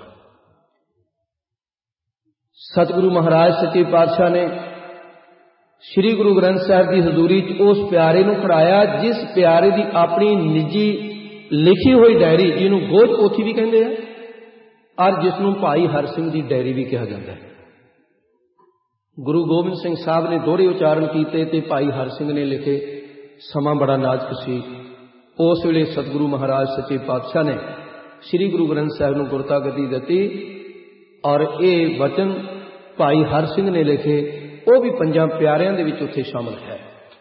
ਸਤਿਗੁਰੂ ਮਹਾਰਾਜ ਸੱਚੇ ਪਾਤਸ਼ਾਹ ਨੇ ਸ੍ਰੀ ਗੁਰੂ ਗ੍ਰੰਥ ਸਾਹਿਬ ਦੀ ਹਜ਼ੂਰੀ 'ਚ ਉਸ ਪਿਆਰੇ ਨੂੰ ਖੜਾਇਆ, ਜਿਸ ਪਿਆਰੇ ਦੀ ਆਪਣੀ ਨਿੱਜੀ ਲਿਖੀ ਹੋਈ ਡਾਇਰੀ, ਜਿਹਨੂੰ ਗੋਝ ਪੋਥੀ ਵੀ ਕਹਿੰਦੇ ਆ, ਔਰ ਜਿਸ ਨੂੰ ਭਾਈ ਹਰ ਸਿੰਘ ਦੀ ਡਾਇਰੀ ਵੀ ਕਿਹਾ ਜਾਂਦਾ ਹੈ। ਗੁਰੂ ਗੋਬਿੰਦ ਸਿੰਘ ਸਾਹਿਬ ਨੇ ਦੋਹਰੇ ਉਚਾਰਨ ਕੀਤੇ ਤੇ ਭਾਈ ਹਰ ਸਿੰਘ ਨੇ ਲਿਖੇ। ਸਮਾਂ ਬੜਾ ਨਾਜ਼ੁਕ ਸੀ। ਉਸ ਵੇਲੇ ਸਤਿਗੁਰੂ ਮਹਾਰਾਜ ਸੱਚੇ ਪਾਤਸ਼ਾਹ ਨੇ ਸ੍ਰੀ ਗੁਰੂ ਗ੍ਰੰਥ ਸਾਹਿਬ ਨੂੰ ਗੁਰਤਾ ਗੱਦੀ ਦਿੱਤੀ, ਔਰ ਇਹ ਵਚਨ ਭਾਈ ਹਰ ਸਿੰਘ ਨੇ ਲਿਖੇ। ਉਹ ਵੀ 5 ਪਿਆਰਿਆਂ ਦੇ ਵਿੱਚ ਉੱਥੇ ਸ਼ਾਮਲ ਹੈ।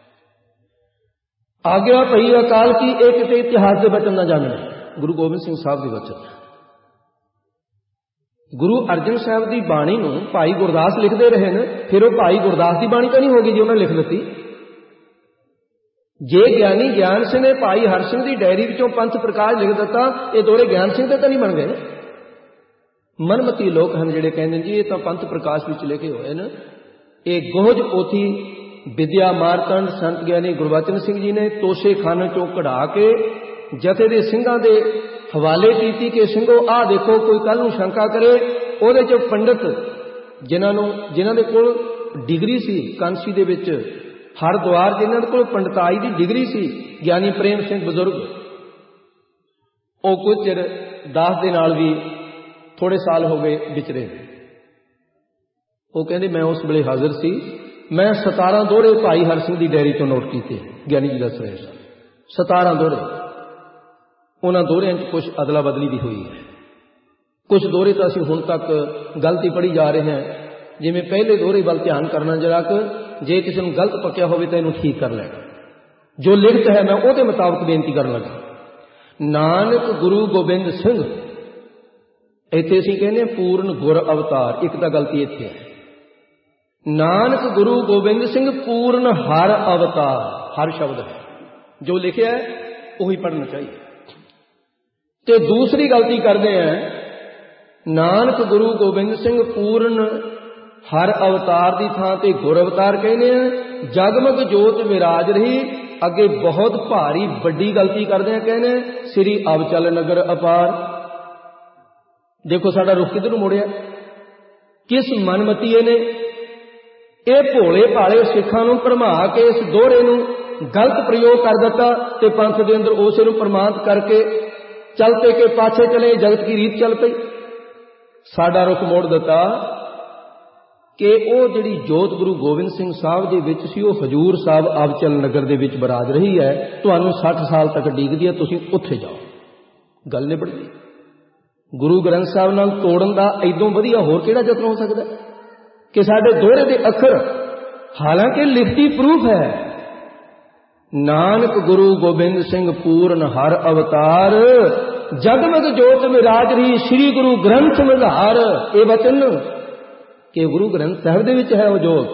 ਆਗਿਆ ਭਈ ਅਕਾਲ ਕੀ, ਇਹ ਕਿਤੇ ਇਤਿਹਾਸ ਦੇ ਵਚਨ ਨਾ ਜਾਣਨਾ, ਗੁਰੂ ਗੋਬਿੰਦ ਸਿੰਘ ਸਾਹਿਬ ਦੇ ਵਚਨ। ਗੁਰੂ ਅਰਜਨ ਸਾਹਿਬ ਦੀ ਬਾਣੀ ਨੂੰ ਭਾਈ ਗੁਰਦਾਸ ਲਿਖਦੇ ਰਹੇ ਨੇ, ਫਿਰ ਉਹ ਭਾਈ ਗੁਰਦਾਸ ਦੀ ਬਾਣੀ ਤਾਂ ਨਹੀਂ ਹੋ ਗਈ ਜੀ ਉਹਨਾਂ ਲਿਖ ਦਿੱਤੀ। ਜੇ ਗਿਆਨੀ ਗਿਆਨ ਸਿੰਘ ਨੇ ਭਾਈ ਹਰ ਸਿੰਘ ਦੀ ਡਾਇਰੀ ਵਿੱਚੋਂ ਪੰਥ ਪ੍ਰਕਾਸ਼ ਲਿਖ ਦਿੱਤਾ, ਇਹ ਦੋਰੇ ਗਿਆਨ ਸਿੰਘ ਤੇ ਤਾਂ ਨਹੀਂ ਬਣ ਗਏ। ਮਨਮਤੀ ਲੋਕ ਹਨ ਜਿਹੜੇ ਕਹਿੰਦੇ ਜੀ ਇਹ ਤਾਂ ਪੰਥ ਪ੍ਰਕਾਸ਼ ਵਿੱਚ ਲਿਖੇ ਹੋਏ ਨੇ। ਇਹ ਗੋਝ ਪੋਥੀ ਵਿਦਿਆ ਮਾਰਤੰਡ ਸੰਤ ਗਿਆਨੀ ਗੁਰਬਚਨ ਸਿੰਘ ਜੀ ਨੇ ਤੋਸ਼ੇ ਖਾਨੇ ਚੋਂ ਕਢਾ ਕੇ ਜਥੇ ਦੇ ਸਿੰਘਾਂ ਦੇ ਹਵਾਲੇ ਕੀਤੀ ਕਿ ਸਿੰਘੋ ਆਹ ਦੇਖੋ, ਕੋਈ ਕੱਲ ਨੂੰ ਸ਼ੰਕਾ ਕਰੇ। ਉਹਦੇ 'ਚ ਪੰਡਿਤ ਜਿਨ੍ਹਾਂ ਦੇ ਕੋਲ ਡਿਗਰੀ ਸੀ ਕਾਂਸੀ ਦੇ ਵਿੱਚ, ਹਰਦੁਆਰ ਜਿਨ੍ਹਾਂ ਦੇ ਕੋਲ ਪੰਡਤਾਈ ਦੀ ਡਿਗਰੀ ਸੀ, ਗਿਆਨੀ ਪ੍ਰੇਮ ਸਿੰਘ ਬਜ਼ੁਰਗ, ਉਹ ਕੁਝ ਚਿਰ ਦਾਸ ਦੇ ਨਾਲ ਵੀ ਥੋੜੇ ਸਾਲ ਹੋ ਗਏ ਵਿਚਰੇ। ਉਹ ਕਹਿੰਦੇ ਮੈਂ ਉਸ ਵੇਲੇ ਹਾਜ਼ਰ ਸੀ, ਮੈਂ 17 ਦੋਹਰੇ ਭਾਈ ਹਰ ਸਿੰਘ ਦੀ ਡਾਇਰੀ ਤੋਂ ਨੋਟ ਕੀਤੇ। ਗਿਆਨੀ ਜੀ ਦੱਸ ਰਹੇ ਸਨ 17 ਦੋਹਰੇ। ਉਹਨਾਂ ਦੋਹਰਿਆਂ 'ਚ ਕੁਝ ਅਦਲਾ ਬਦਲੀ ਵੀ ਹੋਈ ਹੈ। ਕੁਝ ਦੋਹਰੇ ਤਾਂ ਅਸੀਂ ਹੁਣ ਤੱਕ ਗਲਤੀ ਪੜ੍ਹੀ ਜਾ ਰਹੇ ਹਾਂ। ਜਿਵੇਂ ਪਹਿਲੇ ਦੋਹਰੇ ਵੱਲ ਧਿਆਨ ਕਰਨਾ ਜਰਾ ਕਿ ਜੇ ਕਿਸੇ ਨੂੰ ਗਲਤ ਪੱਕਿਆ ਹੋਵੇ ਤਾਂ ਇਹਨੂੰ ਠੀਕ ਕਰ ਲੈਣਾ। ਜੋ ਲਿਖਤ ਹੈ ਮੈਂ ਉਹਦੇ ਮੁਤਾਬਕ ਬੇਨਤੀ ਕਰਨ ਲੱਗਾ। ਨਾਨਕ ਗੁਰੂ ਗੋਬਿੰਦ ਸਿੰਘ, ਇੱਥੇ ਅਸੀਂ ਕਹਿੰਦੇ ਪੂਰਨ ਗੁਰ ਅਵਤਾਰ, ਇੱਕ ਤਾਂ ਗਲਤੀ ਇੱਥੇ ਹੈ। ਨਾਨਕ ਗੁਰੂ ਗੋਬਿੰਦ ਸਿੰਘ ਪੂਰਨ ਹਰ ਅਵਤਾਰ, ਹਰ ਸ਼ਬਦ ਹੈ ਜੋ ਲਿਖਿਆ ਹੈ ਉਹੀ ਪੜ੍ਹਨਾ ਚਾਹੀਏ। ਤੇ ਦੂਸਰੀ ਗਲਤੀ ਕਰਦੇ ਆ, ਨਾਨਕ ਗੁਰੂ ਗੋਬਿੰਦ ਸਿੰਘ ਪੂਰਨ ਹਰ ਅਵਤਾਰ ਦੀ ਥਾਂ ਤੇ ਗੁਰ ਅਵਤਾਰ ਕਹਿੰਦੇ ਆ। ਜਗਮਗ ਜੋਤ ਵਿਰਾਜ ਰਹੀ, ਅੱਗੇ ਬਹੁਤ ਭਾਰੀ ਵੱਡੀ ਗਲਤੀ ਕਰਦੇ ਆ, ਕਹਿੰਦੇ ਸ੍ਰੀ ਅਵਚਲ ਨਗਰ ਅਪਾਰ। ਦੇਖੋ ਸਾਡਾ ਰੁਖ ਕਿੱਧਰ ਨੂੰ ਮੁੜਿਆ, ਕਿਸ ਮਨਮਤੀਏ ਨੇ ਇਹ ਭੋਲੇ ਭਾਲੇ ਸਿੱਖਾਂ ਨੂੰ ਭਰਮਾ ਕੇ ਇਸ ਦੋਹਰੇ ਨੂੰ गलत प्रयोग कर दिता तो पंथ के अंदर उसे प्रमाणित करके चलते के पाछे चले, जगत की रीत चल पई। साडा रुख मोड़ दिता कि वो जिहड़ी जोत गुरु गोबिंद सिंह साहब दे विच सी, वो हजूर साहब अबचल नगर दे विच बराज रही है, तुहानूं 60 साल तक डिगदी है, तुसीं उत्थे जाओ। गल निबड़ गई। गुरु ग्रंथ साहब नाल तोड़न दा इदों वधिया होर किहड़ा यतन हो सकदा कि साडे दोहरे दे अखर, हालांकि लिखती प्रूफ है, नानक गुरु गोबिंद सिंह पूर्ण हर अवतार, जगमग जोत विराज रही श्री गुरु ग्रंथ मधार। ये वचन कि गुरु ग्रंथ साहब दे विच है वो जोत।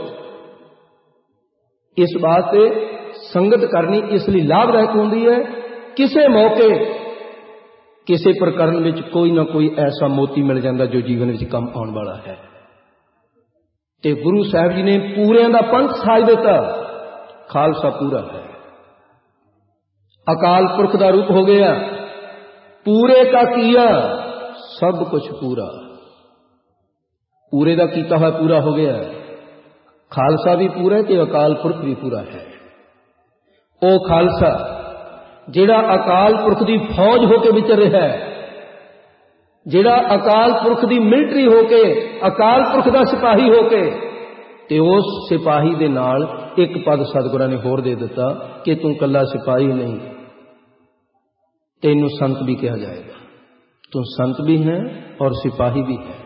इस वास्ते संगत करनी इसलिए लाभदायक होंदी है। किसे मौके किसी प्रकरण विच कोई ना कोई ऐसा मोती मिल जाता जो जीवन विच काम आने वाला है। ते गुरु साहब जी ने पूरियां दा पंथ साज दिता। खालसा पूरा है, अकाल पुरख का रूप हो गया, पूरे का किया सब कुछ पूरा, पूरे का कीता हुआ पूरा हो गया। खालसा भी पूरा है ते अकाल पुरख भी पूरा है। ओ खालसा जिहड़ा अकाल पुरख की फौज होके विचर रहा है, जिहड़ा अकाल पुरख की मिलिटरी होके, अकाल पुरख का सिपाही होके, ते उस सिपाही दे नाल एक पद सतगुरां ने होर दे दिता कि तू कल्ला सिपाही नहीं, तेनू संत भी कहा जाएगा। तू संत भी है और सिपाही भी है।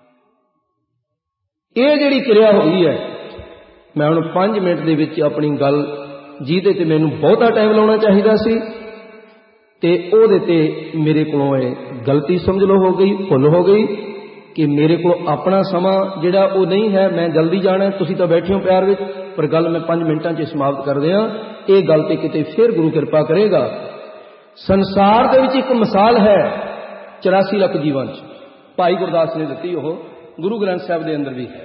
ये जिहड़ी क्रिया हुई है, मैं हुण 5 मिनट दे विच अपनी गल जिहदे ते मैनू बहुता टाइम लाउणा चाहिदा सी ते ओहदे ते मेरे कोलों गलती समझ लो हो गई, भुल हो गई कि मेरे को अपना समा जिहड़ा वो नहीं है। मैं जल्दी जाना, तुसीं तां बैठे हो प्यार विच, पर गल मैं 5 मिनटां च समाप्त कर दियां। ये गल ते किते फिर गुरु किरपा करेगा। संसार दे विच एक मिसाल है 84 लाख जीवां च, भाई गुरदास ने दित्ती, ओह गुरु ग्रंथ साहब दे अंदर भी है।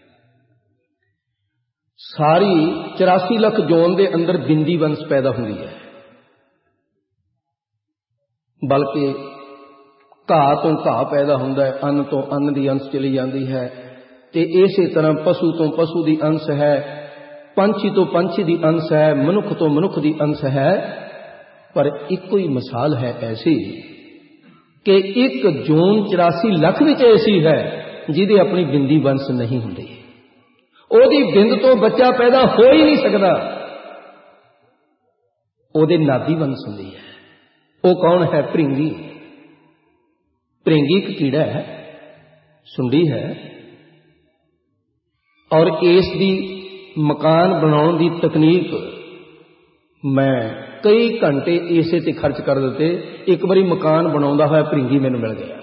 सारी 84 लाख जोन दे अंदर बिंदी वंश पैदा हुंदी है, बल्कि घाह तो घाह पैदा हुंदा है, अन्न तो अन्न दी अंश चली जाती है, ते इसे तरह पशु तो पशु दी अंश है, पंछी तो पंछी दी अंश है, मनुख तो मनुख दी अंश है। पर एक ही मिसाल है ऐसी कि एक जोन 84 लाख विच ऐसी है जिहदी अपनी बिंदी वंश नहीं हुंदी, ओदी बिंद तो बच्चा पैदा हो ही नहीं सकता, ओदे नादी वंश हुंदी है। वो कौन है? भृंगी। भृंगी एक कीड़ा है, सुंडी है, और इस दी मकान बनाने की तकनीक मैं कई घंटे इसे ते खर्च कर दिते। एक बारी मकान बनाउंदा होया भृंगी मैनूं मिल गया।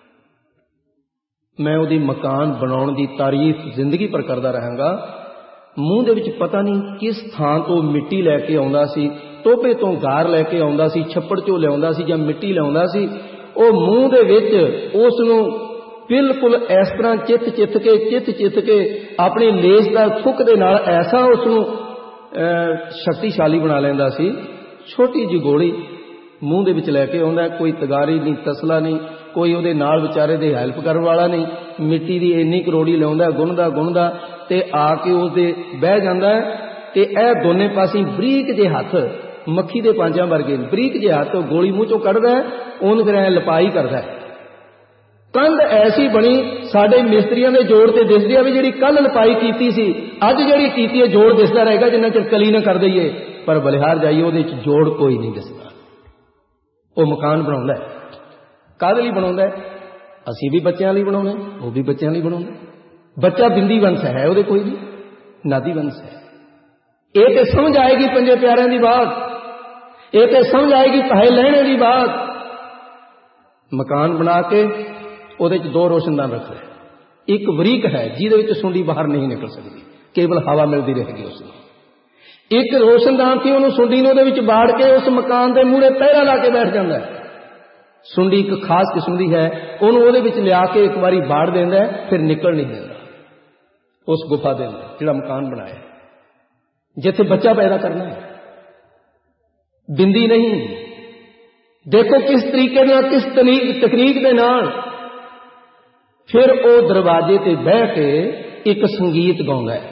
मैं उहदी मकान बनाने की तारीफ जिंदगी पर करता रहांगा। मूँह दे विच पता नहीं किस थां तो मिट्टी लैके आउंदा सी, टोभे तो गार लैके आउंदा सी, छप्पड़ चों लिआउंदा सी जां मिट्टी लिआउंदा सी। वो मूँह दे विच उसनूं बिल्कुल इस तरह चित के अपने लेस का थुक दे नाल ऐसा उसनूं शक्तिशाली बना लैंदा सी। छोटी जी गोली मूँह दे विच लैके आउंदा, कोई तगारी नहीं, तसला नहीं, कोई उहदे नाल विचारे दे हेल्प करन वाला नहीं। मिट्टी दी इन्नी करोड़ी लिआउंदा, गुणदा ते आके उसदे बह जांदा है। ते ए दोने पासे बरीक जे हत्थ, मक्खी दे पांजां वर्गे बरीक जे हत्थ गोली मूँह चों कढदा है, उहनूं फिर ऐ लपाई करदा है। कंध ऐसी बनी साडे मिस्त्रियों के जोड़ से दिसदी है भी जिहड़ी कल लपाई कीती सी, अज जिहड़ी कीती है जोड़ दिसदा रहेगा जिन्ना चिर कली ना कर दईए। पर बलिहार जाइए उहदे च जोड़ कोई नहीं दिसदा। वो मकान बनाउंदा है, काहदे लई बनाउंदा है? असीं भी बच्चों लई बनाउंदे, वो भी बच्चों लई बनाउंदे। बच्चा बिंदी वंश है, उहदे कोई नहीं, नादी वंश है। ये तो समझ आएगी पंजे प्यारिਆਂ की बात, ये तो समझ आएगी पैसे लेने की बात। मकान बना के ਉਹਦੇ ਚ 2 रोशनदान रख रहे, एक बरीक है जिहदे विच सुंडी बाहर नहीं निकल सकती, केवल हवा मिलती रहेगी उसमें। एक रोशनदान थी, उन्होंने सुंडी ने ਉਹਦੇ ਵਿੱਚ बाड़ के उस मकान के मूहरे पहरा ला के बैठ जाता है। सुंडी एक खास किस्म की है, उन्होंने ਉਹਦੇ ਵਿੱਚ लिया के एक बारी बाड़ देंदा है, फिर निकल नहीं देता उस गुफा के अंदर जिहड़ा मकान बनाया जिथे बच्चा पैदा करना है। बिंदी नहीं, देखो किस तरीके नाल, किस तकनीक के नाल। फिर वो दरवाजे ते बह के एक संगीत गाउंदा है,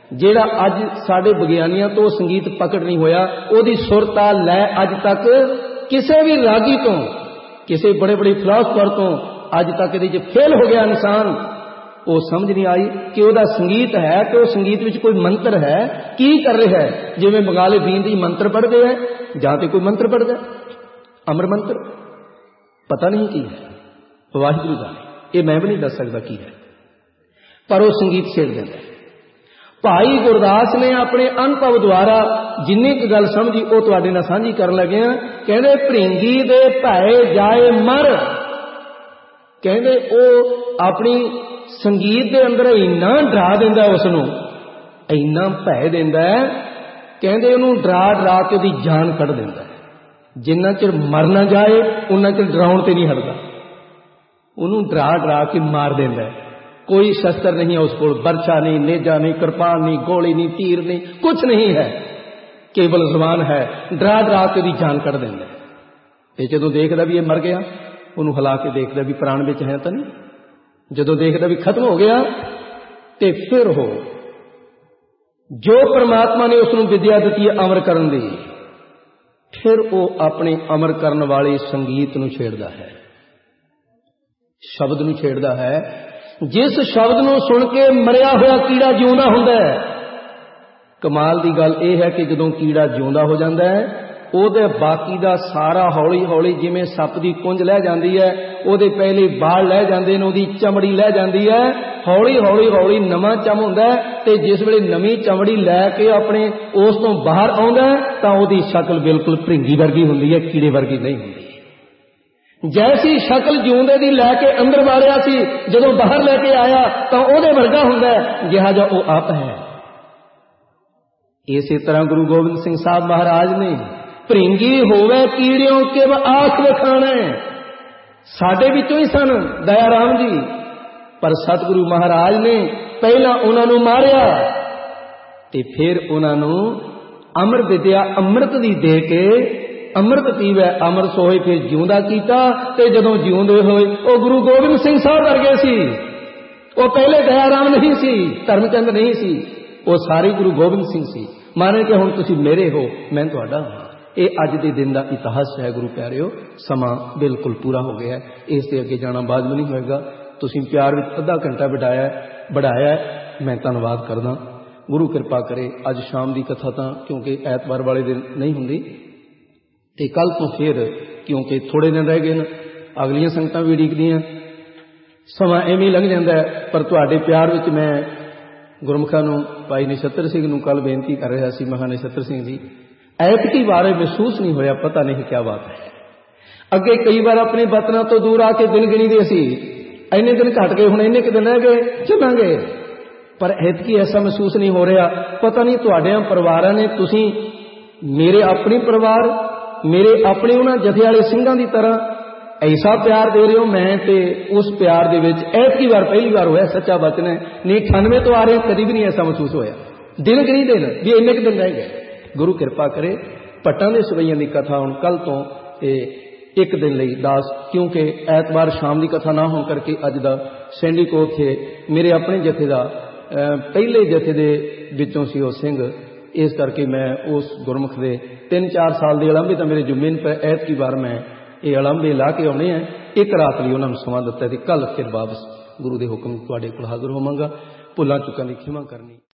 ਜਿਹੜਾ ਅੱਜ ਸਾਡੇ ਵਿਗਿਆਨੀਆਂ ਤੋਂ ਸੰਗੀਤ ਪਕੜ ਨਹੀਂ ਹੋਇਆ, ਉਹਦੀ ਸੁਰ ਤਾਲ ਲੈ ਅੱਜ ਤੱਕ ਕਿਸੇ ਵੀ ਰਾਗੀ ਤੋਂ, ਕਿਸੇ ਬੜੇ ਬੜੇ ਫਿਲਾਸਫਰ ਤੋਂ ਅੱਜ ਤੱਕ ਇਹਦੇ 'ਚ ਫੇਲ ਹੋ ਗਿਆ ਇਨਸਾਨ। ਉਹ ਸਮਝ ਨਹੀਂ ਆਈ ਕਿ ਉਹਦਾ ਸੰਗੀਤ ਹੈ ਕਿ ਉਹ ਸੰਗੀਤ ਵਿੱਚ ਕੋਈ ਮੰਤਰ ਹੈ, ਕੀ ਕਰ ਰਿਹਾ ਹੈ। ਜਿਵੇਂ ਬੰਗਾਲੀ ਬੀਨ ਦੀ ਮੰਤਰ ਪੜ੍ਹਦੇ ਹੈ ਜਾਂ ਤੇ ਕੋਈ ਮੰਤਰ ਪੜ੍ਹਦਾ, ਅਮਰ ਮੰਤਰ, ਪਤਾ ਨਹੀਂ ਕੀ ਹੈ, ਵਾਹਿਗੁਰੂ ਦਾ, ਇਹ ਮੈਂ ਵੀ ਨਹੀਂ ਦੱਸ ਸਕਦਾ ਕੀ ਹੈ, ਪਰ ਉਹ ਸੰਗੀਤ ਛੇੜ ਦਿੰਦਾ। ਭਾਈ ਗੁਰਦਾਸ ਨੇ ਆਪਣੇ ਅਨੁਭਵ ਦੁਆਰਾ ਜਿੰਨੀ ਕੁ ਗੱਲ ਸਮਝੀ ਉਹ ਤੁਹਾਡੇ ਨਾਲ ਸਾਂਝੀ ਕਰਨ ਲੱਗੇ ਆ। ਕਹਿੰਦੇ ਭ੍ਰਿੰਗੀ ਦੇ ਭੈ ਜਾਏ ਮਰ, ਕਹਿੰਦੇ ਉਹ ਆਪਣੀ ਸੰਗੀਤ ਦੇ ਅੰਦਰ ਇੰਨਾ ਡਰਾ ਦਿੰਦਾ, ਉਸ ਨੂੰ ਇੰਨਾ ਭੈ ਦਿੰਦਾ, ਕਹਿੰਦੇ ਉਹਨੂੰ ਡਰਾ ਕੇ ਉਹਦੀ ਜਾਨ ਕੱਢ ਦਿੰਦਾ। ਜਿੰਨਾ ਚਿਰ ਮਰ ਨਾ ਜਾਏ ਉਹਨਾਂ ਚਿਰ ਡਰਾਉਣ ਤੇ ਨਹੀਂ ਹਟਦਾ, ਉਹਨੂੰ ਡਰਾ ਕੇ ਮਾਰ ਦਿੰਦਾ। ਕੋਈ ਸ਼ਸਤਰ ਨਹੀਂ ਹੈ ਉਸ ਕੋਲ, ਬਰਛਾ ਨਹੀਂ, ਨੇਜਾ ਨਹੀਂ, ਕਿਰਪਾਨ ਨਹੀਂ, ਗੋਲੀ ਨਹੀਂ, ਤੀਰ ਨਹੀਂ, ਕੁਛ ਨਹੀਂ ਹੈ, ਕੇਵਲ ਜ਼ੁਬਾਨ ਹੈ। ਡਰਾ ਕੇ ਉਹਦੀ ਜਾਨ ਕੱਢ ਦਿੰਦਾ। ਤੇ ਜਦੋਂ ਦੇਖਦਾ ਵੀ ਇਹ ਮਰ ਗਿਆ, ਉਹਨੂੰ ਹਿਲਾ ਕੇ ਦੇਖਦਾ ਵੀ ਪ੍ਰਾਣ ਵਿੱਚ ਹੈ ਤਾਂ ਨਹੀਂ। ਜਦੋਂ ਦੇਖਦਾ ਵੀ ਖਤਮ ਹੋ ਗਿਆ, ਤੇ ਫਿਰ ਉਹ ਜੋ ਪਰਮਾਤਮਾ ਨੇ ਉਸ ਨੂੰ ਵਿਦਿਆ ਦਿੱਤੀ ਹੈ ਅਮਰ ਕਰਨ ਦੀ, ਫਿਰ ਉਹ ਆਪਣੇ ਅਮਰ ਕਰਨ ਵਾਲੇ ਸੰਗੀਤ ਨੂੰ ਛੇੜਦਾ ਹੈ, ਸ਼ਬਦ ਨੂੰ ਛੇੜਦਾ ਹੈ। ਜਿਸ ਸ਼ਬਦ ਨੂੰ ਸੁਣ ਕੇ ਮਰਿਆ ਹੋਇਆ ਕੀੜਾ ਜਿਉਂਦਾ ਹੁੰਦਾ ਹੈ। ਕਮਾਲ ਦੀ ਗੱਲ ਇਹ ਹੈ ਕਿ ਜਦੋਂ ਕੀੜਾ ਜਿਉਂਦਾ ਹੋ ਜਾਂਦਾ ਹੈ, ਉਹਦੇ ਬਾਕੀ ਦਾ ਸਾਰਾ ਹੌਲੀ ਹੌਲੀ, ਜਿਵੇਂ ਸੱਪ ਦੀ ਕੁੰਝ ਲੈ ਜਾਂਦੀ ਹੈ, ਉਹਦੇ ਪਹਿਲੇ ਬਾਲ ਲੈ ਜਾਂਦੇ ਨੇ, ਉਹਦੀ ਚਮੜੀ ਲੈ ਜਾਂਦੀ ਹੈ, ਹੌਲੀ ਹੌਲੀ ਨਵਾਂ ਚਮ ਹੁੰਦਾ ਹੈ। ਤੇ ਜਿਸ ਵੇਲੇ ਨਵੀਂ ਚਮੜੀ ਲੈ ਕੇ ਆਪਣੇ ਉਸ ਤੋਂ ਬਾਹਰ ਆਉਂਦਾ ਤਾਂ ਉਹਦੀ ਸ਼ਕਲ ਬਿਲਕੁਲ ਭ੍ਰਿੰਗੀ ਵਰਗੀ ਹੁੰਦੀ ਹੈ, ਕੀੜੇ ਵਰਗੀ ਨਹੀਂ ਹੁੰਦੀ। ਜੈਸੀ ਸ਼ਕਲ ਜਿਉਂਦੇ ਦੀ ਲੈ ਕੇ ਅੰਦਰ ਵਾੜਿਆ ਸੀ, ਜਦੋਂ ਬਾਹਰ ਲੈ ਕੇ ਆਇਆ ਤਾਂ ਉਹਦੇ ਵਰਗਾ ਹੁੰਦਾ ਹੈ, ਜਿਹਾ ਜਿਹਾ ਉਹ ਆਪ ਹੈ। ਇਸੇ ਤਰ੍ਹਾਂ ਗੁਰੂ ਗੋਬਿੰਦ ਸਿੰਘ ਸਾਹਿਬ ਮਹਾਰਾਜ ਨੇ ਭ੍ਰਿੰਗੀ ਹੋਵੇ ਕੀੜਿਓਂ ਕਿਵ ਆਖ ਵਿਖਾਣਾ, ਸਾਡੇ ਵਿੱਚੋਂ ਹੀ ਸਨ ਦਇਆ ਰਾਮ ਜੀ, ਪਰ ਸਤਿਗੁਰੂ ਮਹਾਰਾਜ ਨੇ ਪਹਿਲਾਂ ਉਹਨਾਂ ਨੂੰ ਮਾਰਿਆ ਤੇ ਫਿਰ ਉਹਨਾਂ ਨੂੰ ਅਮਰ ਵਿਦਿਆ ਅੰਮ੍ਰਿਤ ਦੀ ਦੇ ਕੇ ਅੰਮ੍ਰਿਤ ਪੀਵੈ ਅਮਰ ਸੋਏ, ਫਿਰ ਜਿਉਂਦਾ ਕੀਤਾ। ਤੇ ਜਦੋਂ ਜਿਉਂਦੇ ਹੋਏ ਉਹ ਗੁਰੂ ਗੋਬਿੰਦ ਸਿੰਘ ਸਾਹਿਬ ਵਰਗੇ ਸੀ। ਉਹ ਪਹਿਲੇ ਦਇਆ ਰਾਮ ਨਹੀਂ ਸੀ, ਧਰਮਚੰਦ ਨਹੀਂ ਸੀ, ਉਹ ਸਾਰੇ ਗੁਰੂ ਗੋਬਿੰਦ ਸਿੰਘ ਸੀ। ਮਾਨੇ ਕਿ ਹੁਣ ਤੁਸੀਂ ਮੇਰੇ ਹੋ, ਮੈਂ ਤੁਹਾਡਾ ਹਾਂ। ਇਹ ਅੱਜ ਦੇ ਦਿਨ ਦਾ ਇਤਿਹਾਸ ਹੈ ਗੁਰੂ ਪਿਆਰਿਓ। ਸਮਾਂ ਬਿਲਕੁਲ ਪੂਰਾ ਹੋ ਗਿਆ, ਇਸ ਦੇ ਅੱਗੇ ਜਾਣਾ ਬਾਅਦ ਨਹੀਂ ਹੋਏਗਾ। ਤੁਸੀਂ ਪਿਆਰ ਵਿੱਚ ਅੱਧਾ ਘੰਟਾ बढ़ाया, मैं धन्नवाद करदा। गुरु कृपा करे अज शाम की कथा तो क्योंकि ऐतवार वाले दिन नहीं होंगी, तो कल तो फिर क्योंकि थोड़े दिन रह गए, अगलियां संगतां भी उड़ीकदियां, समा एवें लंघ जाता है। पर तुहाडे प्यार विच मैं गुरमुखां नूं भाई नछत्र सिंह नूं कल बेनती कर रहा सी, महा नछत्र सिंह जी ऐतकी बारे महसूस नहीं होया, पता नहीं क्या बात है। अगे कई बार अपने वतनों तो दूर आके दिन गिनी दे सी, इन्ने दिन घट गए, हुण इन्ने क दिन रह गए, चलांगे, पर ऐतकी ऐसा महसूस नहीं हो रहा। पता नहीं तुहाडे परिवारां ने, तुसीं मेरे अपने परिवार, मेरे अपने उन्हां जथे वाले सिंघां दी तरह ऐसा प्यार दे रहे हो। मैं ते उस प्यार दे विच ऐतकी बार पहली बार होया, सच्चा वचन है, नहीं 98 तो आ रहे कभी भी नहीं ऐसा महसूस होया। दिन गिनी दिन भी इन्ने क दिन रह गए। गुरु कृपा करे भट्टां दे सवैयां दी कथा हुण कल तो एक दिन लई दास, क्योंकि ऐतवार शाम की कथा ना होने करके अज दा सैंडीकोट थे मेरे अपने जथे का पहले जथे दे विचों सी वो सिंह, इस करके मैं उस गुरमुख दे 3-4 साल के अलांबे तो मेरे जुम्मे पर ऐतकी बार मैं ये अलांबे ला के आने हैं। एक रात लिए उन्होंने समा दिता है, कल फिर वापस गुरु के हुक्म तुहाडे कोल हाज़र होवांगा। भुलां चुकां दी खिमा करनी।